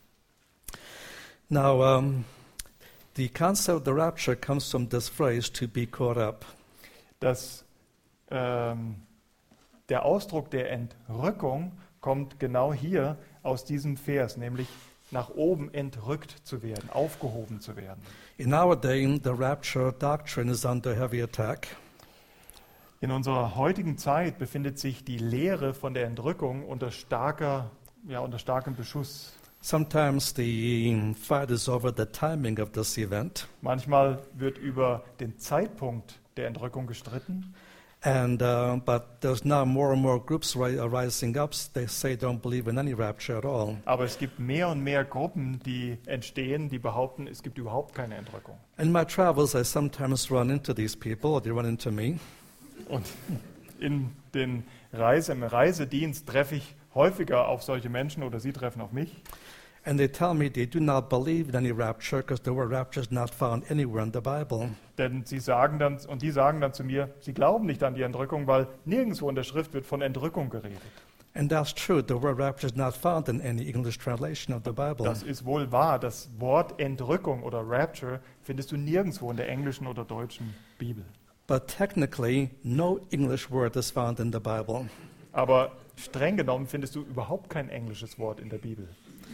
Now, um, the concept of the rapture comes from this phrase, to be caught up. Das, ähm, der Ausdruck der Entrückung kommt genau hier aus diesem Vers, nämlich nach oben entrückt zu werden, aufgehoben zu werden. In our day, the rapture doctrine is under heavy attack. In unserer heutigen Zeit befindet sich die Lehre von der Entrückung unter, starker, ja, unter starkem Beschuss. Sometimes the fight is over the timing of this event, Manchmal wird über den Zeitpunkt der Entrückung gestritten, and uh, but there's now more and more groups ri- are rising up. They say don't believe in any rapture at all. aber es gibt mehr und mehr Gruppen, die entstehen, die behaupten, es gibt überhaupt keine Entrückung. In my travels, I sometimes run into these people, or they run into me. Und in den Reise, im Reisedienst treffe ich häufiger auf solche Menschen oder sie treffen auf mich. And they tell me they do not believe in any rapture because the word rapture is not found anywhere in the Bible. Denn sie sagen dann, und die sagen dann zu mir, sie glauben nicht an die Entrückung, weil nirgendwo in der Schrift wird von Entrückung geredet. And that's true. The word rapture is not found in any English translation of the Bible. Das ist wohl wahr. Das Wort Entrückung oder Rapture findest du nirgendwo in der englischen oder deutschen Bibel. But technically, no English word is found in the Bible. Aber streng genommen findest du überhaupt kein englisches Wort in der Bibel.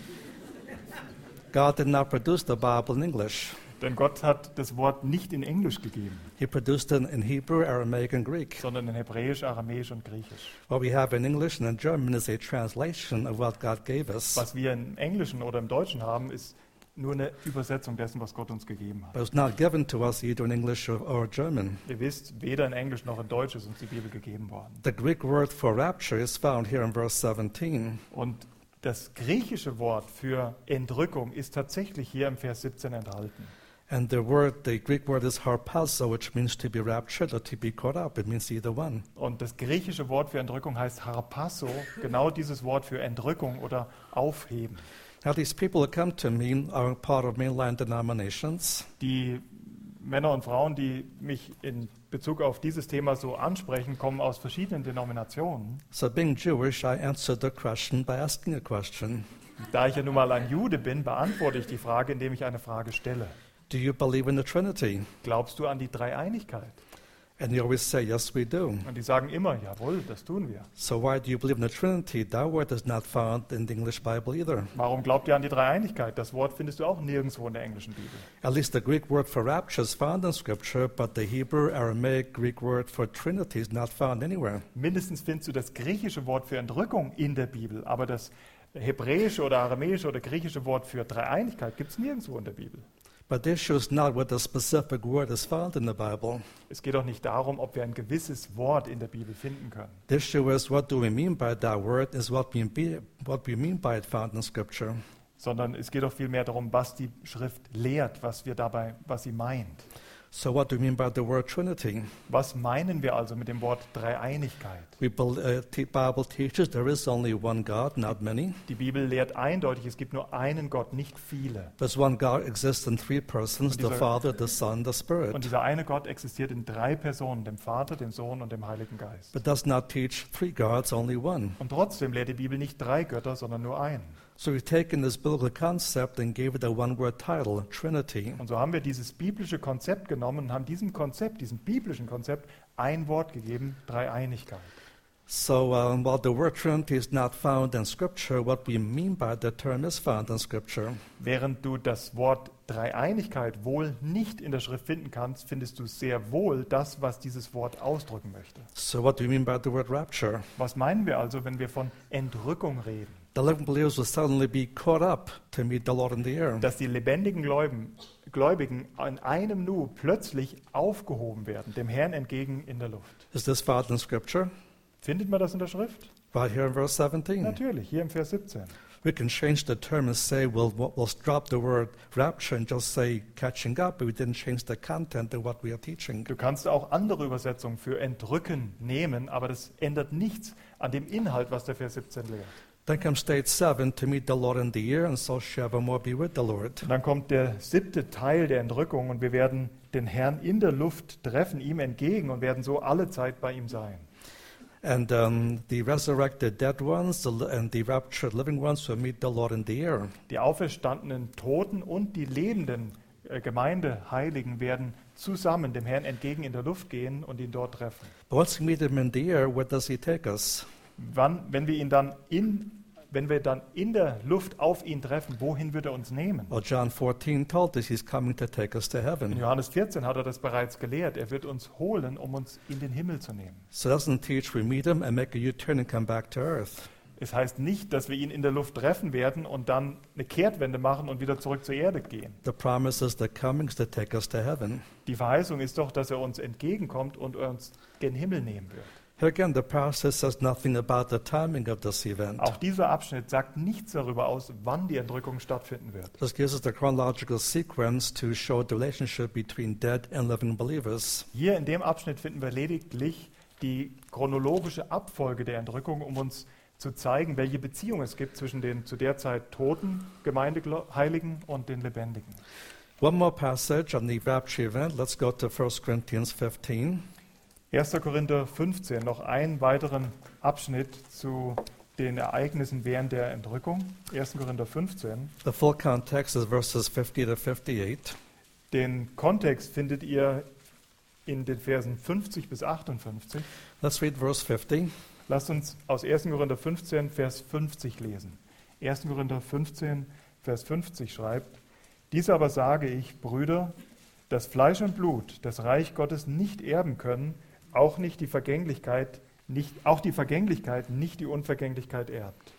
God did not produce the Bible in English. Denn Gott hat das Wort nicht in Englisch gegeben, He produced it in Hebrew, Aramaic, and Greek. sondern in Hebräisch, Aramäisch und Griechisch. What we have in English and in German is a translation of what God gave us. Was wir im Englischen oder im Deutschen haben, ist nur eine Übersetzung dessen, was Gott uns gegeben hat. But it's not given to us either in English or, or German. Ihr wisst, weder in Englisch noch in Deutsch ist uns die Bibel gegeben worden. The Greek word for rapture is found here in verse seventeen. Und das griechische Wort für Entrückung ist tatsächlich hier im Vers siebzehn enthalten. And the word, the Greek word is harpazo, which means to be raptured or to be caught up. It means either one. Und das griechische Wort für Entrückung heißt harpazo, genau dieses Wort für Entrückung oder Aufheben. Now, these people who come to me are part of mainline denominations. Die Männer und Frauen, die mich in Bezug auf dieses Thema so ansprechen, kommen aus verschiedenen Denominationen. So, being Jewish, I answer the question by asking a question. Da ich ja nun mal ein Jude bin, beantworte ich die Frage, indem ich eine Frage stelle. Do you believe in the Trinity? Glaubst du an die Dreieinigkeit? And you always say, yes, we do. Und die sagen immer, jawohl, das tun wir. So why do you believe in the Trinity? That word is not found in the English Bible either. Warum glaubt ihr an die Dreieinigkeit? Das Wort findest du auch nirgendwo in der englischen Bibel. At least the Greek word for rapture is found in Scripture, but the Hebrew, Aramaic, Greek word for Trinity is not found anywhere. Mindestens findest du das griechische Wort für Entrückung in der Bibel, aber das hebräische oder aramäische oder griechische Wort für Dreieinigkeit gibt es nirgendwo in der Bibel. But the issue is not what the specific word is found in the Bible. Es geht auch nicht darum, ob wir ein gewisses Wort in der Bibel finden können, The issue is what do we mean by that word is what we, be, what we mean by it found in Scripture. sondern es geht auch vielmehr darum, was die Schrift lehrt, was wir dabei, was sie meint. So what do we mean by the word Trinity? Was meinen wir also mit dem Wort Dreieinigkeit? We bel- uh, the Bible teaches there is only one God, not many. Die Bibel lehrt eindeutig, es gibt nur einen Gott, nicht viele. There's one God exists in three persons, Und the dieser- Father, the Son, the Und Spirit. dieser eine Gott existiert in drei Personen, dem Vater, dem Sohn und dem Heiligen Geist. But does not teach three gods, only one. Und trotzdem lehrt die Bibel nicht drei Götter, sondern nur einen. So we've taken this biblical concept and gave it a one-word title, Trinity. Und so haben wir dieses biblische Konzept genommen und haben diesem Konzept, diesem biblischen Konzept, ein Wort gegeben, Dreieinigkeit. So um, while the word Trinity is not found in Scripture, what we mean by the term is found in Scripture. Während du das Wort Dreieinigkeit wohl nicht in der Schrift finden kannst, findest du sehr wohl das, was dieses Wort ausdrücken möchte. So what do we mean by the word rapture? Was meinen wir also, wenn wir von Entrückung reden? The living believers will suddenly be caught up to meet the Lord in the air. Dass die lebendigen Gläubigen, Gläubigen in einem Nu plötzlich aufgehoben werden, dem Herrn entgegen in der Luft. Is this found in Scripture? Findet man das in der Schrift? Right here in verse seventeen. Natürlich, hier im Vers siebzehn. We can change the term and say we'll, we'll drop the word rapture and just say catching up, but we didn't change the content of what we are teaching. Du kannst auch andere Übersetzungen für entrücken nehmen, aber das ändert nichts an dem Inhalt, was der Vers siebzehn lehrt. Then comes stage seven, to meet the Lord in the air, and so shall evermore be with the Lord. Und dann kommt der siebte Teil der Entrückung und wir werden den Herrn in der Luft treffen, ihm entgegen und werden so alle Zeit bei ihm sein. And um, the resurrected dead ones the, and the raptured living ones will meet the Lord in the air. Die auferstandenen Toten und die lebenden äh, Gemeindeheiligen werden zusammen dem Herrn entgegen in der Luft gehen und ihn dort treffen. But once we meet him in the air, where does he take us? Wann, wenn wir ihn dann in, wenn wir dann in der Luft auf ihn treffen, wohin wird er uns nehmen? Well, John fourteen told us he's coming to take us to In heaven. Johannes vierzehn hat er das bereits gelehrt. Er wird uns holen, um uns in den Himmel zu nehmen. So it doesn't teach we meet him and make a U-turn and come back to earth. Es heißt nicht, dass wir ihn in der Luft treffen werden und dann eine Kehrtwende machen und wieder zurück zur Erde gehen. The promise is the coming is to take us to heaven. Die Verheißung ist doch, dass er uns entgegenkommt und uns gen Himmel nehmen wird. Here again, the passage says nothing about the timing of this event. Auch dieser Abschnitt sagt nichts darüber aus, wann die Entrückung stattfinden wird. This gives us the chronological sequence to show the relationship between dead and living believers. Hier in dem Abschnitt finden wir lediglich die chronologische Abfolge der Entrückung, um uns zu zeigen, welche Beziehung es gibt zwischen den zu der Zeit toten Gemeindeheiligen und den Lebendigen. One more passage on the rapture event. Let's go to First Corinthians fifteen. erster Korinther fünfzehn, noch einen weiteren Abschnitt zu den Ereignissen während der Entrückung. erster Korinther fünfzehn. The full context is verses fifty to fifty-eight. Den Kontext findet ihr in den Versen fünfzig bis achtundfünfzig. Let's read verse fifty. Lasst uns aus erster Korinther fünfzehn, Vers fünfzig lesen. erster Korinther fünfzehn, Vers fünfzig schreibt: Dies aber sage ich, Brüder, dass Fleisch und Blut das Reich Gottes nicht erben können, auch nicht die Vergänglichkeit, nicht, auch die Vergänglichkeit nicht die Unvergänglichkeit erbt.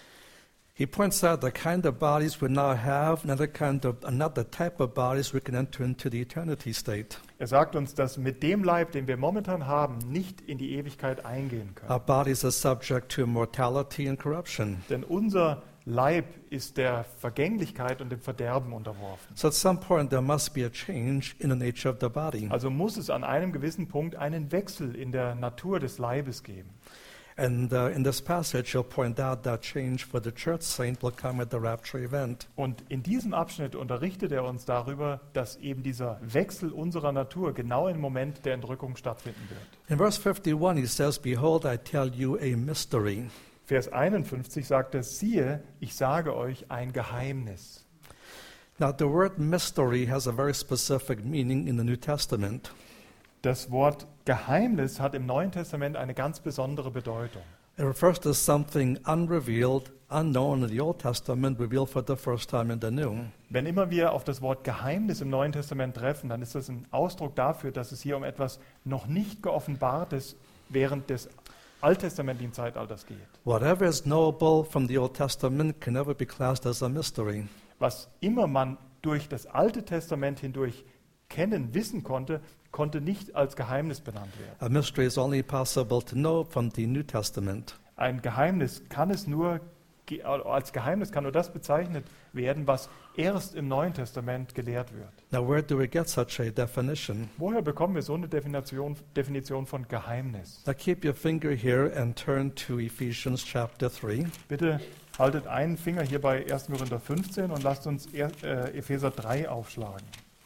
He points out the kind of bodies we now have, another kind of another type of bodies we can enter into the eternity state. Er sagt uns, dass mit dem Leib, den wir momentan haben, nicht in die Ewigkeit eingehen können. Our bodies are subject to mortality and corruption. Denn unser Leib ist der Vergänglichkeit und dem Verderben unterworfen. So at some point there must be a change in the nature of the body. Also muss es an einem gewissen Punkt einen Wechsel in der Natur des Leibes geben. And uh, in this passage, he'll point out that change for the church saint will come at the rapture event. Und in diesem Abschnitt unterrichtet er uns darüber, dass eben dieser Wechsel unserer Natur genau im Moment der Entrückung stattfinden wird. In verse fifty-one, he says, Behold, I tell you a mystery. Vers einundfünfzig sagt er, siehe, ich sage euch ein Geheimnis. Now, the word mystery has a very specific meaning in the New Testament. Das Wort Geheimnis hat im Neuen Testament eine ganz besondere Bedeutung. It refers to something unrevealed, unknown in the Old Testament, revealed for the first time in the New. Wenn immer wir auf das Wort Geheimnis im Neuen Testament treffen, dann ist das ein Ausdruck dafür, dass es hier um etwas noch nicht geoffenbartes während des alttestamentlichen Zeitalters geht. Whatever is knowable from the Old Testament can never be classed as a mystery. Was immer man durch das Alte Testament hindurch kennen, wissen konnte, konnte nicht als Geheimnis benannt werden. A mystery is only possible to know from the New Testament. Ein Geheimnis kann es nur, als Geheimnis kann nur das bezeichnet werden, was erst im Neuen Testament gelehrt wird. Now, where do we get such a definition? Woher bekommen wir so eine Definition, Definition von Geheimnis? Now, keep your finger here and turn to Ephesians chapter three. Bitte haltet einen Finger hier bei ersten Korinther fünfzehn und lasst uns er, äh, Epheser drei aufschlagen.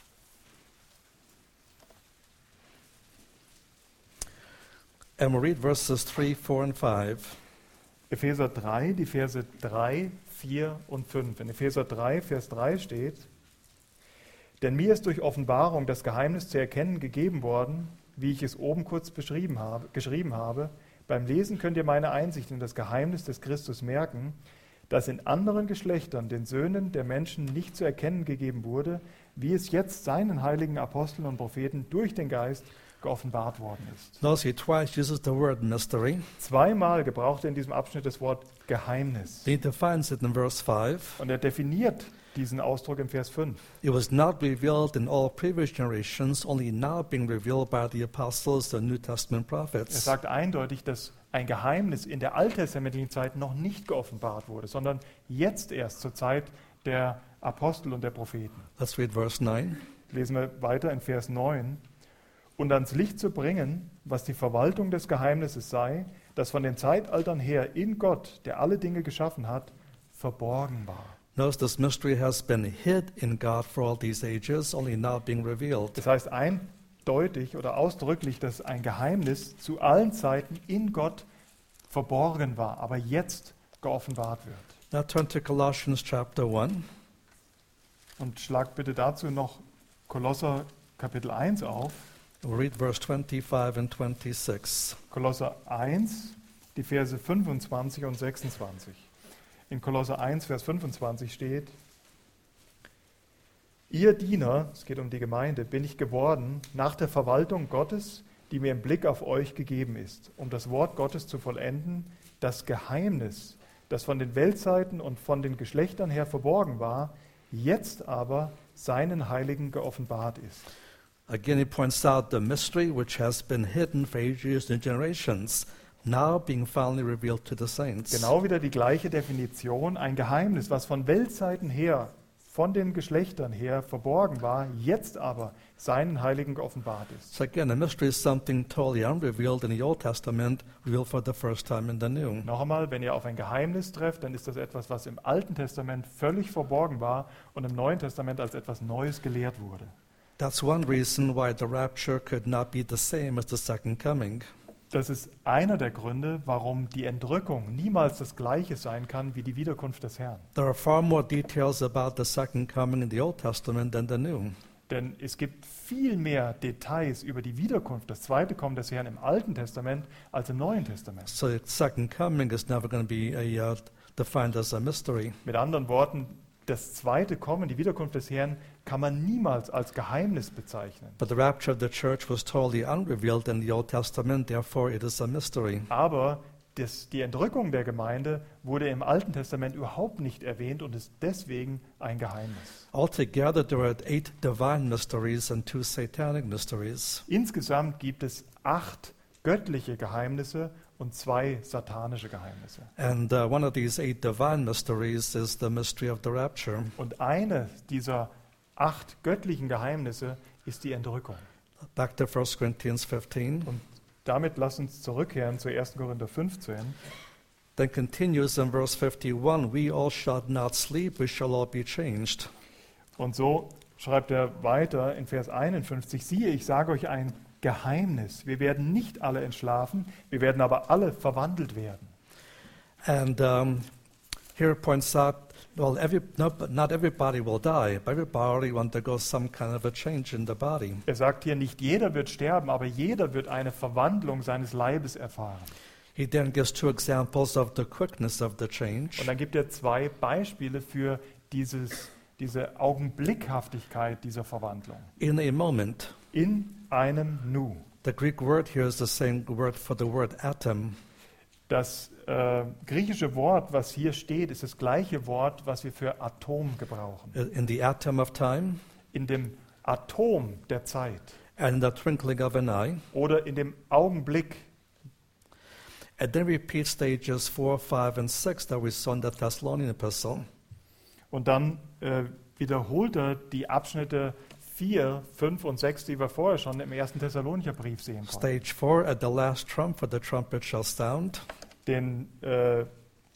And we'll read verses three, four, and five. Epheser drei, die Verse drei, vier und fünf. In Epheser drei, Vers drei steht: Denn mir ist durch Offenbarung das Geheimnis zu erkennen gegeben worden, wie ich es oben kurz beschrieben habe, geschrieben habe. Beim Lesen könnt ihr meine Einsicht in das Geheimnis des Christus merken, das in anderen Geschlechtern, den Söhnen der Menschen, nicht zu erkennen gegeben wurde, wie es jetzt seinen heiligen Aposteln und Propheten durch den Geist geoffenbart worden ist. Notice he twice uses the word mystery. Zweimal gebraucht er in diesem Abschnitt das Wort Geheimnis. He defines it in verse five. Und er definiert diesen Ausdruck im Vers fünf. It was not revealed in all previous generations, only now being revealed by the apostles and New Testament Er prophets. sagt eindeutig, dass ein Geheimnis in der alttestamentlichen Zeit noch nicht geoffenbart wurde, sondern jetzt erst zur Zeit der Apostel und der Propheten. Let's read verse nine. Lesen wir weiter in Vers neun. Und ans Licht zu bringen, was die Verwaltung des Geheimnisses sei, das von den Zeitaltern her in Gott, der alle Dinge geschaffen hat, verborgen war. Notice this mystery has been hid in God for all these ages, only now being revealed. Das heißt eindeutig oder ausdrücklich, dass ein Geheimnis zu allen Zeiten in Gott verborgen war, aber jetzt geoffenbart wird. Now turn to Colossians chapter one. Und schlag bitte dazu noch Kolosser Kapitel eins auf. We'll read verse twenty-five and twenty-six. Kolosser eins, die Verse fünfundzwanzig und sechsundzwanzig. In Kolosser eins, Vers fünfundzwanzig steht: Ihr Diener, es geht um die Gemeinde, bin ich geworden nach der Verwaltung Gottes, die mir im Blick auf euch gegeben ist, um das Wort Gottes zu vollenden, das Geheimnis, das von den Weltzeiten und von den Geschlechtern her verborgen war, jetzt aber seinen Heiligen geoffenbart ist. Again, he points out the mystery which has been hidden for ages and generations, now being finally revealed to the saints. Genau wieder die gleiche Definition, ein Geheimnis, was von Weltzeiten her, von den Geschlechtern her verborgen war, jetzt aber seinen Heiligen geoffenbart ist. So again, a mystery is something totally unrevealed in the Old Testament, revealed for the first time in the New. Noch einmal, wenn ihr auf ein Geheimnis trefft, dann ist das etwas, was im Alten Testament völlig verborgen war und im Neuen Testament als etwas Neues gelehrt wurde. That's one reason why the rapture could not be the same as the second coming. Das ist einer der Gründe, warum die Entrückung niemals das Gleiche sein kann wie die Wiederkunft des Herrn. There are far more details about the second coming in the Old Testament than the New. Denn es gibt viel mehr Details über die Wiederkunft, das zweite Kommen des Herrn im Alten Testament als im Neuen Testament. So the second coming is never going to be a, uh, defined as a mystery. Mit anderen Worten, das zweite Kommen, die Wiederkunft des Herrn, kann man niemals als Geheimnis bezeichnen. But the rapture of the church was totally unrevealed in the Old Testament, therefore it is a mystery. Aber das, die Entrückung der Gemeinde wurde im Alten Testament überhaupt nicht erwähnt und ist deswegen ein Geheimnis. Altogether, there are eight divine mysteries and two satanic mysteries. Insgesamt gibt es acht göttliche Geheimnisse und zwei satanische Geheimnisse. And uh, one of these eight divine mysteries is the mystery of the rapture. Und eine dieser acht göttlichen Geheimnisse ist die Entrückung. Back to First Corinthians fifteen. Und damit lasst uns zurückkehren zu ersten Korinther fünfzehn. Then continues in verse fifty-one, we all shall not sleep, we shall all be changed. Und so schreibt er weiter in Vers einundfünfzig, siehe, ich sage euch ein Geheimnis. Wir werden nicht alle entschlafen, wir werden aber alle verwandelt werden. And um, here it points out, well, every, no, not everybody will die, but everybody will undergo some kind of a change in the body. Er sagt hier, nicht jeder wird sterben, aber jeder wird eine Verwandlung seines Leibes erfahren. He then gives two examples of the quickness of the change. Und dann gibt er zwei Beispiele für dieses, diese Augenblickhaftigkeit dieser Verwandlung. In a moment. In einem Nu. The Greek word here is the same word for the word atom. Das äh, griechische Wort, was hier steht, ist das gleiche Wort, was wir für Atom gebrauchen. In the atom of time In dem Atom der Zeit and in the twinkling of an eye. oder in dem Augenblick. And then repeat stages four, five, and six that we saw in the Thessalonian epistle. Und dann äh, wiederholt er die Abschnitte vier, fünf und sechs, die wir vorher schon im ersten Thessalonicher Brief sehen konnten. Stage four, at the last trump, for the trumpet shall sound. Den äh,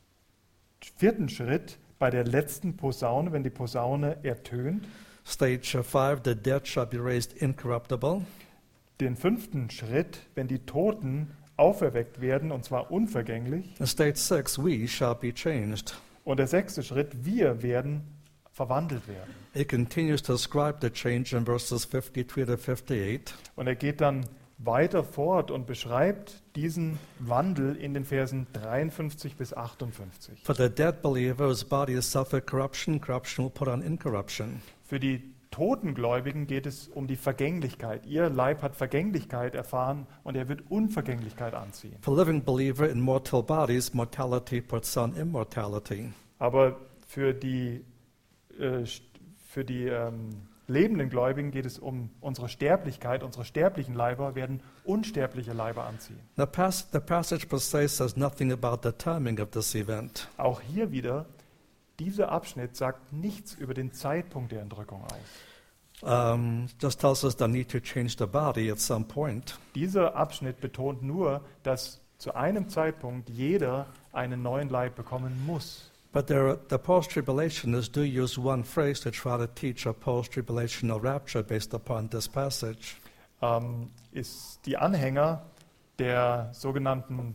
vierten Schritt bei der letzten Posaune, wenn die Posaune ertönt. Stage five, the dead shall be raised incorruptible. Den fünften Schritt, wenn die Toten auferweckt werden, und zwar unvergänglich. And stage six, we shall be changed. Und der sechste Schritt, wir werden verwandelt werden. It continues to describe the change in verses fifty-three to fifty-eight. Und er geht dann weiter fort und beschreibt diesen Wandel in den Versen dreiundfünfzig bis achtundfünfzig. For the dead believer whose body is suffered corruption, corruption will put on incorruption. Für die Totengläubigen geht es um die Vergänglichkeit. Ihr Leib hat Vergänglichkeit erfahren und er wird Unvergänglichkeit anziehen. For living believer in mortal bodies, mortality puts on immortality. Aber für die, äh, für die ähm, lebenden Gläubigen geht es um unsere Sterblichkeit. Unsere sterblichen Leiber werden unsterbliche Leiber anziehen. The, pas- the passage per se says nothing about the timing of this event. Auch hier wieder, dieser Abschnitt sagt nichts über den Zeitpunkt der Entrückung aus. Um, just tells us the need to change the body at some point. Dieser Abschnitt betont nur, dass zu einem Zeitpunkt jeder einen neuen Leib bekommen muss. But there, the post-tribulationists do use one phrase to try to teach a post-tribulational rapture based upon this passage. Ähm, ist die Anhänger der sogenannten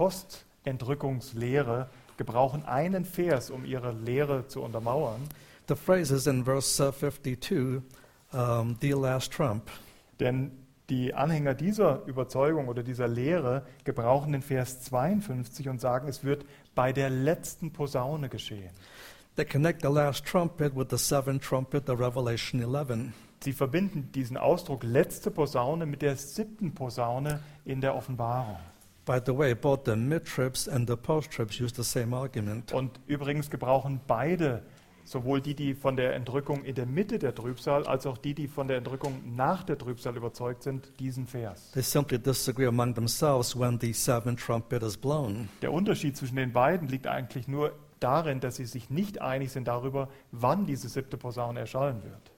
Postentrückungslehre gebrauchen einen Vers, um ihre Lehre zu untermauern. The phrase is in verse uh, fifty-two, um, the last trump. Denn die Anhänger dieser Überzeugung oder dieser Lehre gebrauchen den Vers zweiundfünfzig und sagen, es wird bei der letzten Posaune geschehen. They connect the last trumpet with the seventh trumpet of Revelation eleven. Sie verbinden diesen Ausdruck letzte Posaune mit der siebten Posaune in der Offenbarung. By the way, both the mid-tribs and the post-tribs use the same argument. Und übrigens gebrauchen beide, sowohl die, die von der Entrückung in der Mitte der Trübsal, als auch die, die von der Entrückung nach der Trübsal überzeugt sind, diesen Vers. They simply disagree among themselves when the seventh trumpet is blown. Der Unterschied zwischen den beiden liegt eigentlich nur darin, dass sie sich nicht einig sind darüber, wann diese siebte Posaune erschallen wird.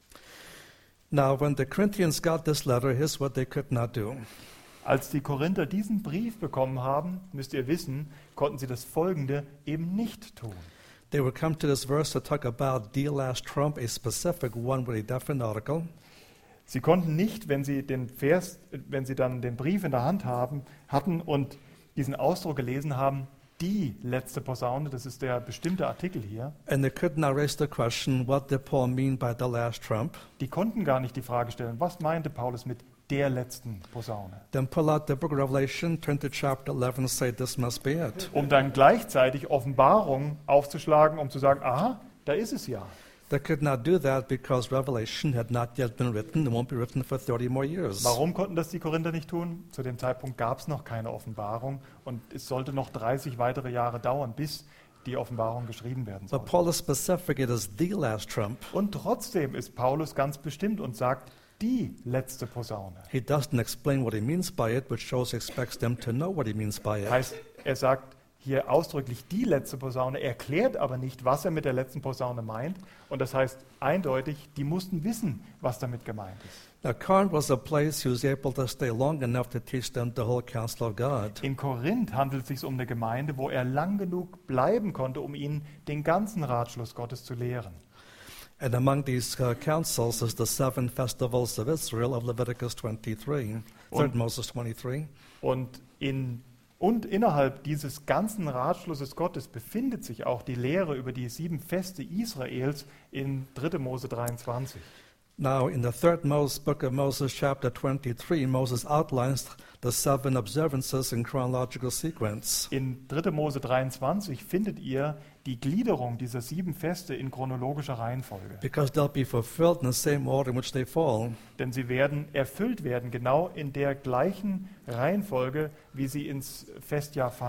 Now, when the Corinthians got this letter, here's what they could not do. Als die Korinther diesen Brief bekommen haben, müsst ihr wissen, konnten sie das Folgende eben nicht tun. They would come to this verse to talk about the last trump, a specific one with a definite article. Sie konnten nicht, wenn sie den Vers, wenn sie dann den Brief in der Hand haben, hatten und diesen Ausdruck gelesen haben, die letzte Posaune, das ist der bestimmte Artikel hier, And they could not raise the question, what did Paul mean by the last trump? die konnten gar nicht die Frage stellen, was meinte Paulus mit der letzten Posaune? Then pull out the book of Revelation, turn to chapter eleven, and say, this must be it. Um dann gleichzeitig Offenbarung aufzuschlagen, um zu sagen, aha, da ist es ja. They could not do that because Revelation had not yet been written and won't be written for thirty more years. Warum konnten das die Korinther nicht tun? Zu dem Zeitpunkt gab es noch keine Offenbarung und es sollte noch dreißig weitere Jahre dauern, bis die Offenbarung geschrieben werden But sollte. Paul is specific, it is the last trump. Und trotzdem ist Paulus ganz bestimmt und sagt, die letzte Posaune. He doesn't explain what he means by it, which shows he expects them to know what he means by it. Heißt, er sagt hier ausdrücklich die letzte Posaune, erklärt aber nicht, was er mit der letzten Posaune meint. Und das heißt eindeutig, die mussten wissen, was damit gemeint ist. Now, Corinth was a place he was able to stay long enough to teach them the whole counsel of God. In Korinth handelt es sich um eine Gemeinde, wo er lang genug bleiben konnte, um ihnen den ganzen Ratschluss Gottes zu lehren. And among these uh, councils is the seven festivals of Israel of Leviticus twenty-three, third Und- Moses twenty-three. Und, in, und innerhalb dieses ganzen Ratschlusses Gottes befindet sich auch die Lehre über die sieben Feste Israels in dritter Mose dreiundzwanzig. Now, in the third Moses, book of Moses, chapter twenty-three, Moses outlines the seven observances in chronological sequence. In dritter Mose dreiundzwanzig findet ihr die Gliederung dieser sieben Feste in chronologischer Reihenfolge. Because they'll be fulfilled in the same order in which they fall. Denn sie werden erfüllt werden, genau in der gleichen Reihenfolge, wie sie ins Festjahr fallen.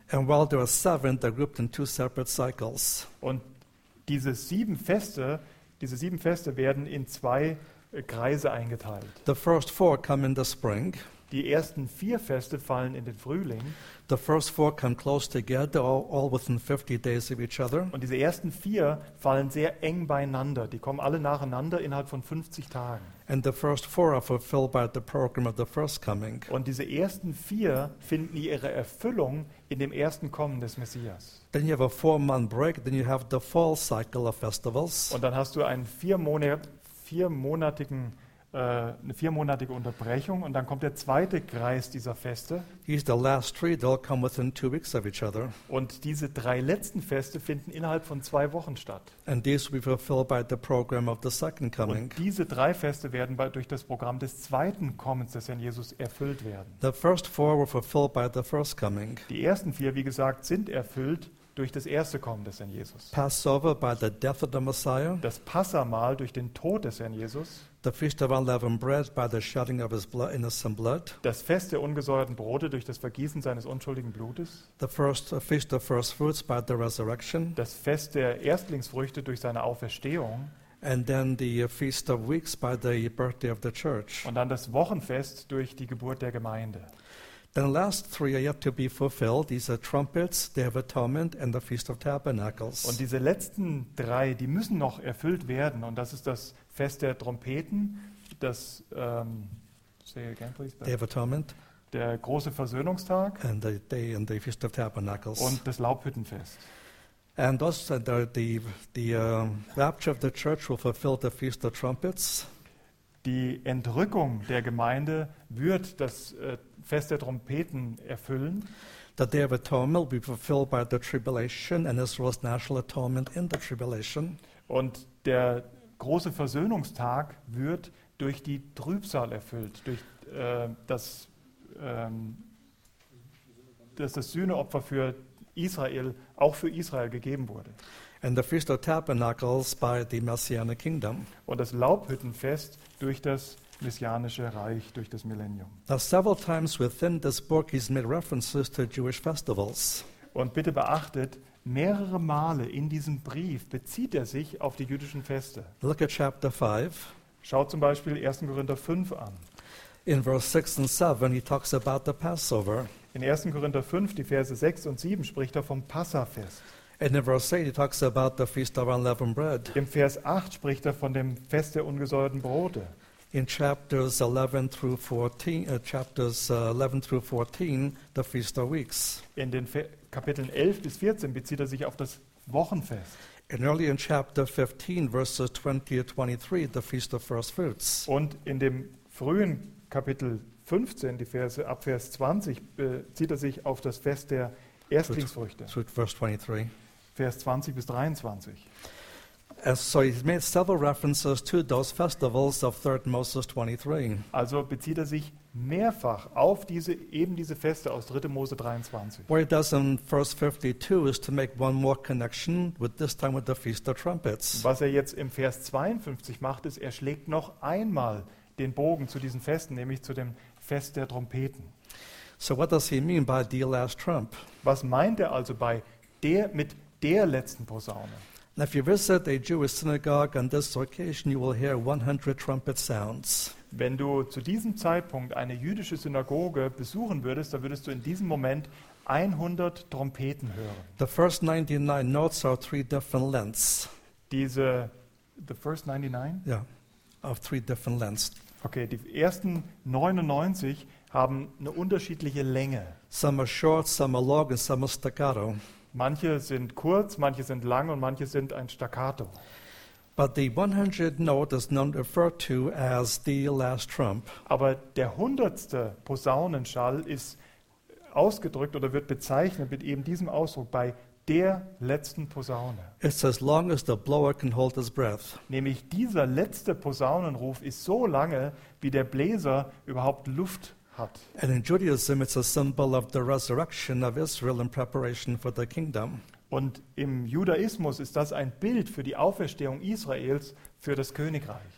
And while there are seven, they're grouped in two separate cycles. Und diese sieben Feste, diese sieben Feste werden in zwei äh, Kreise eingeteilt. The first four come in the spring. Die ersten vier Feste fallen in den Frühling The first four come close together, all, all within fifty days of each other. und diese ersten vier fallen sehr eng beieinander. Die kommen alle nacheinander innerhalb von fünfzig Tagen. And the first four are fulfilled by the program of the first coming. Und diese ersten vier finden ihre Erfüllung in dem ersten Kommen des Messias. Then you have a four-month break. Then you have the fall cycle of festivals. Und dann hast du einen viermonat, viermonatigen, äh, eine viermonatige Unterbrechung und dann kommt der zweite Kreis dieser Feste. These the last three. They'll come within two weeks of each other. Und diese drei letzten Feste finden innerhalb von zwei Wochen statt. And these will be fulfilled by the program of the second coming. Und diese drei Feste werden bei, durch das Programm des zweiten Kommens des Herrn Jesus erfüllt werden. The first four were fulfilled by the first coming. Die ersten vier, wie gesagt, sind erfüllt durch das erste Kommen des Herrn Jesus. Passover by the death of the Messiah. Das Passamahl durch den Tod des Herrn Jesus. The feast of unleavened bread by the shedding of his blood, innocent blood. Das Fest der ungesäuerten Brote durch das Vergießen seines unschuldigen Blutes. The first uh, feast of first fruits by the resurrection. Das Fest der Erstlingsfrüchte durch seine Auferstehung. And then the uh, feast of weeks by the birthday of the church. Und dann das Wochenfest durch die Geburt der Gemeinde. Then the last three are yet to be fulfilled. These are trumpets, Day of Atonement, and the Feast of Tabernacles. Und diese letzten drei, die müssen noch erfüllt werden. Und das ist das Fest der Trompeten, das ähm, say again, please, Day of Atonement der große Versöhnungstag and the day and the Feast of Tabernacles. und das Laubhüttenfest. And those uh, the the, the um, rapture of the church will fulfill the Feast of Trumpets. Die Entrückung der Gemeinde wird das äh, Fest der Trompeten erfüllen. The Day of Atonement will be fulfilled by the tribulation and Israel's national atonement in the tribulation. Und der große Versöhnungstag wird durch die Trübsal erfüllt, durch äh, das, ähm, dass das Sühneopfer für Israel, auch für Israel gegeben wurde. And the Feast of Tabernacles by the Messianic kingdom. Und das Laubhüttenfest durch das messianische Reich, durch das Millennium. Now, several times within this book, he's made references to Jewish festivals. Und bitte beachtet, mehrere Male in diesem Brief bezieht er sich auf die jüdischen Feste. Look at chapter five. Schaut zum Beispiel ersten Korinther fünf an. In verse six and seven, he talks about the Passover. In ersten Korinther fünf, die Verse sechs und sieben, spricht er vom Passafest. And in verse eight, he talks about the Feast of Unleavened Bread. Im Vers acht spricht er von dem Fest der ungesäuerten Brote. In chapters eleven through fourteen, uh, chapters uh, eleven through fourteen, the Feast of Weeks. In den Fe- Kapiteln elf bis vierzehn bezieht er sich auf das Wochenfest. And early in chapter fifteen, verses twenty to twenty-three, the Feast of First Fruits. Und in dem frühen Kapitel fünfzehn, die Verse ab Vers zwanzig, bezieht er sich auf das Fest der Erstlingsfrüchte. Through verse twenty-three. Vers zwanzig bis dreiundzwanzig. And so he's made several references to those festivals of third Moses twenty-three. Also bezieht er sich mehrfach auf diese, eben diese Feste aus dritter Mose dreiundzwanzig. What he does in verse fifty-two is to make one more connection, with this time with the Feast of Trumpets. Was er jetzt im Vers zweiundfünfzig macht, ist, er schlägt noch einmal den Bogen zu diesen Festen, nämlich zu dem Fest der Trompeten. So what does he mean by the last trump? Was meint er also bei der, mit der letzten Posaune? Now, if you visit a Jewish synagogue on this occasion, you will hear one hundred trumpet sounds. Wenn du zu diesem Zeitpunkt eine jüdische Synagoge besuchen würdest, dann würdest du in diesem Moment hundert Trompeten hören. The first ninety-nine notes are three different lengths. Diese, the first ninety-nine? Yeah, of three different lengths. Okay, die ersten neunundneunzig haben eine unterschiedliche Länge. Some are short, some are long, and some are staccato. Manche sind kurz, manche sind lang und manche sind ein Staccato. But the hundredth note is not referred to as the last trump. Aber der hundertste Posaunenschall ist ausgedrückt oder wird bezeichnet mit eben diesem Ausdruck bei der letzten Posaune. It's as long as the blower can hold his breath. Nämlich dieser letzte Posaunenruf ist so lange, wie der Bläser überhaupt Luft hat. And in Judaism, it's a symbol of the resurrection of Israel in preparation for the kingdom. Und im Judaismus ist das ein Bild für die Auferstehung Israels für das Königreich.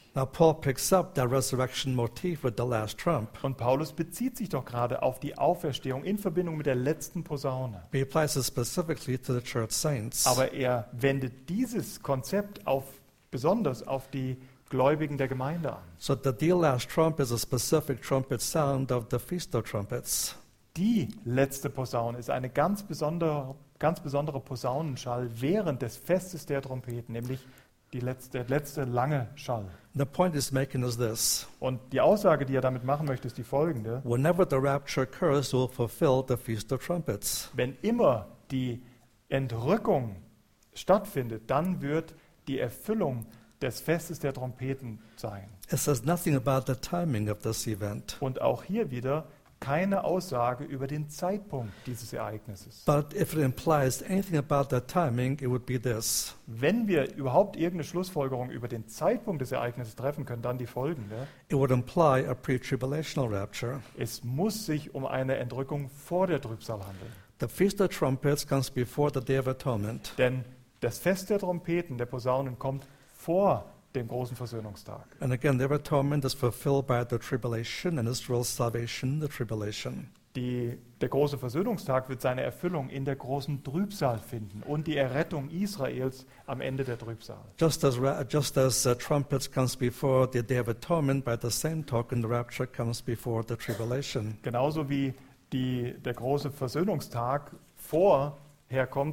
Now Paul picks up that resurrection motif with the last trump. Und Paulus bezieht sich doch gerade auf die Auferstehung in Verbindung mit der letzten Posaune. He applies it specifically to the church saints. Aber er wendet dieses Konzept auf, besonders auf die Gläubigen der Gemeinde an. So the the last trump is a specific trumpet sound of the Feast of Trumpets. Die letzte Posaune ist eine ganz besondere, ganz besondere Posaunenschall während des Festes der Trompeten, nämlich die letzte, der letzte lange Schall. The point he's making is this. Und die Aussage, die er damit machen möchte, ist die folgende. Whenever the rapture occurs, we'll fulfill the Feast of Trumpets. Wenn immer die Entrückung stattfindet, dann wird die Erfüllung des Festes der Trompeten sein. It says nothing about the timing of this event. Und auch hier wieder keine Aussage über den Zeitpunkt dieses Ereignisses. But if it implies anything about the timing, it would be this. Wenn wir überhaupt irgendeine Schlussfolgerung über den Zeitpunkt des Ereignisses treffen können, dann die folgende. It would imply a pre-tribulational rapture. Es muss sich um eine Entrückung vor der Trübsal handeln. The Feast of Trumpets comes before the Day of Atonement. Denn das Fest der Trompeten, der Posaunen, kommt vor dem großen Versöhnungstag. And again, the Day of Atonement is fulfilled by the tribulation and Israel's salvation, the tribulation. Die, der große Versöhnungstag wird seine Erfüllung in der großen Trübsal finden und die Errettung Israels am Ende der Trübsal. Just as, ra- just as uh, trumpets comes before the Day of Atonement, by the same token, the rapture comes before the tribulation. Genauso wie die, der große Versöhnungstag vorher kommt.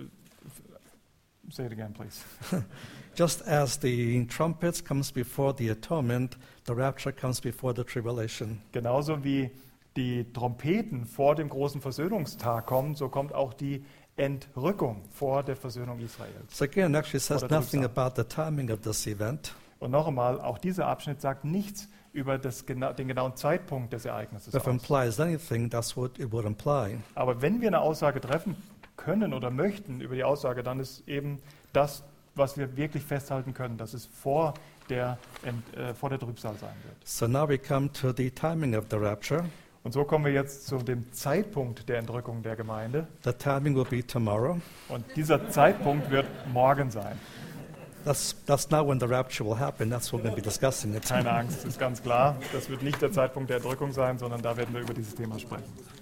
Say it again, please. Just as the trumpets comes before the atonement, the rapture comes before the tribulation. Genauso wie die Trompeten vor dem großen Versöhnungstag kommen, so kommt auch die Entrückung vor der Versöhnung Israels. So again, it actually says Vor der nothing Trübsal. about the timing of this event. Und noch einmal, auch dieser Abschnitt sagt nichts über das, gena- den genauen Zeitpunkt des Ereignisses If it aus. implies anything, that's what it would imply. Aber wenn wir eine Aussage treffen können oder möchten über die Aussage, dann ist eben das, was wir wirklich festhalten können, dass es vor der, Ent- äh, vor der Trübsal sein wird. So now we come to the timing of the rapture. Und so kommen wir jetzt zu dem Zeitpunkt der Entrückung der Gemeinde. The timing will be tomorrow. Und dieser Zeitpunkt wird morgen sein. That's, that's not when the rapture will happen. That's what we're going to be discussing it. Keine Angst, ist ganz klar. Das wird nicht der Zeitpunkt der Entrückung sein, sondern da werden wir über dieses Thema sprechen.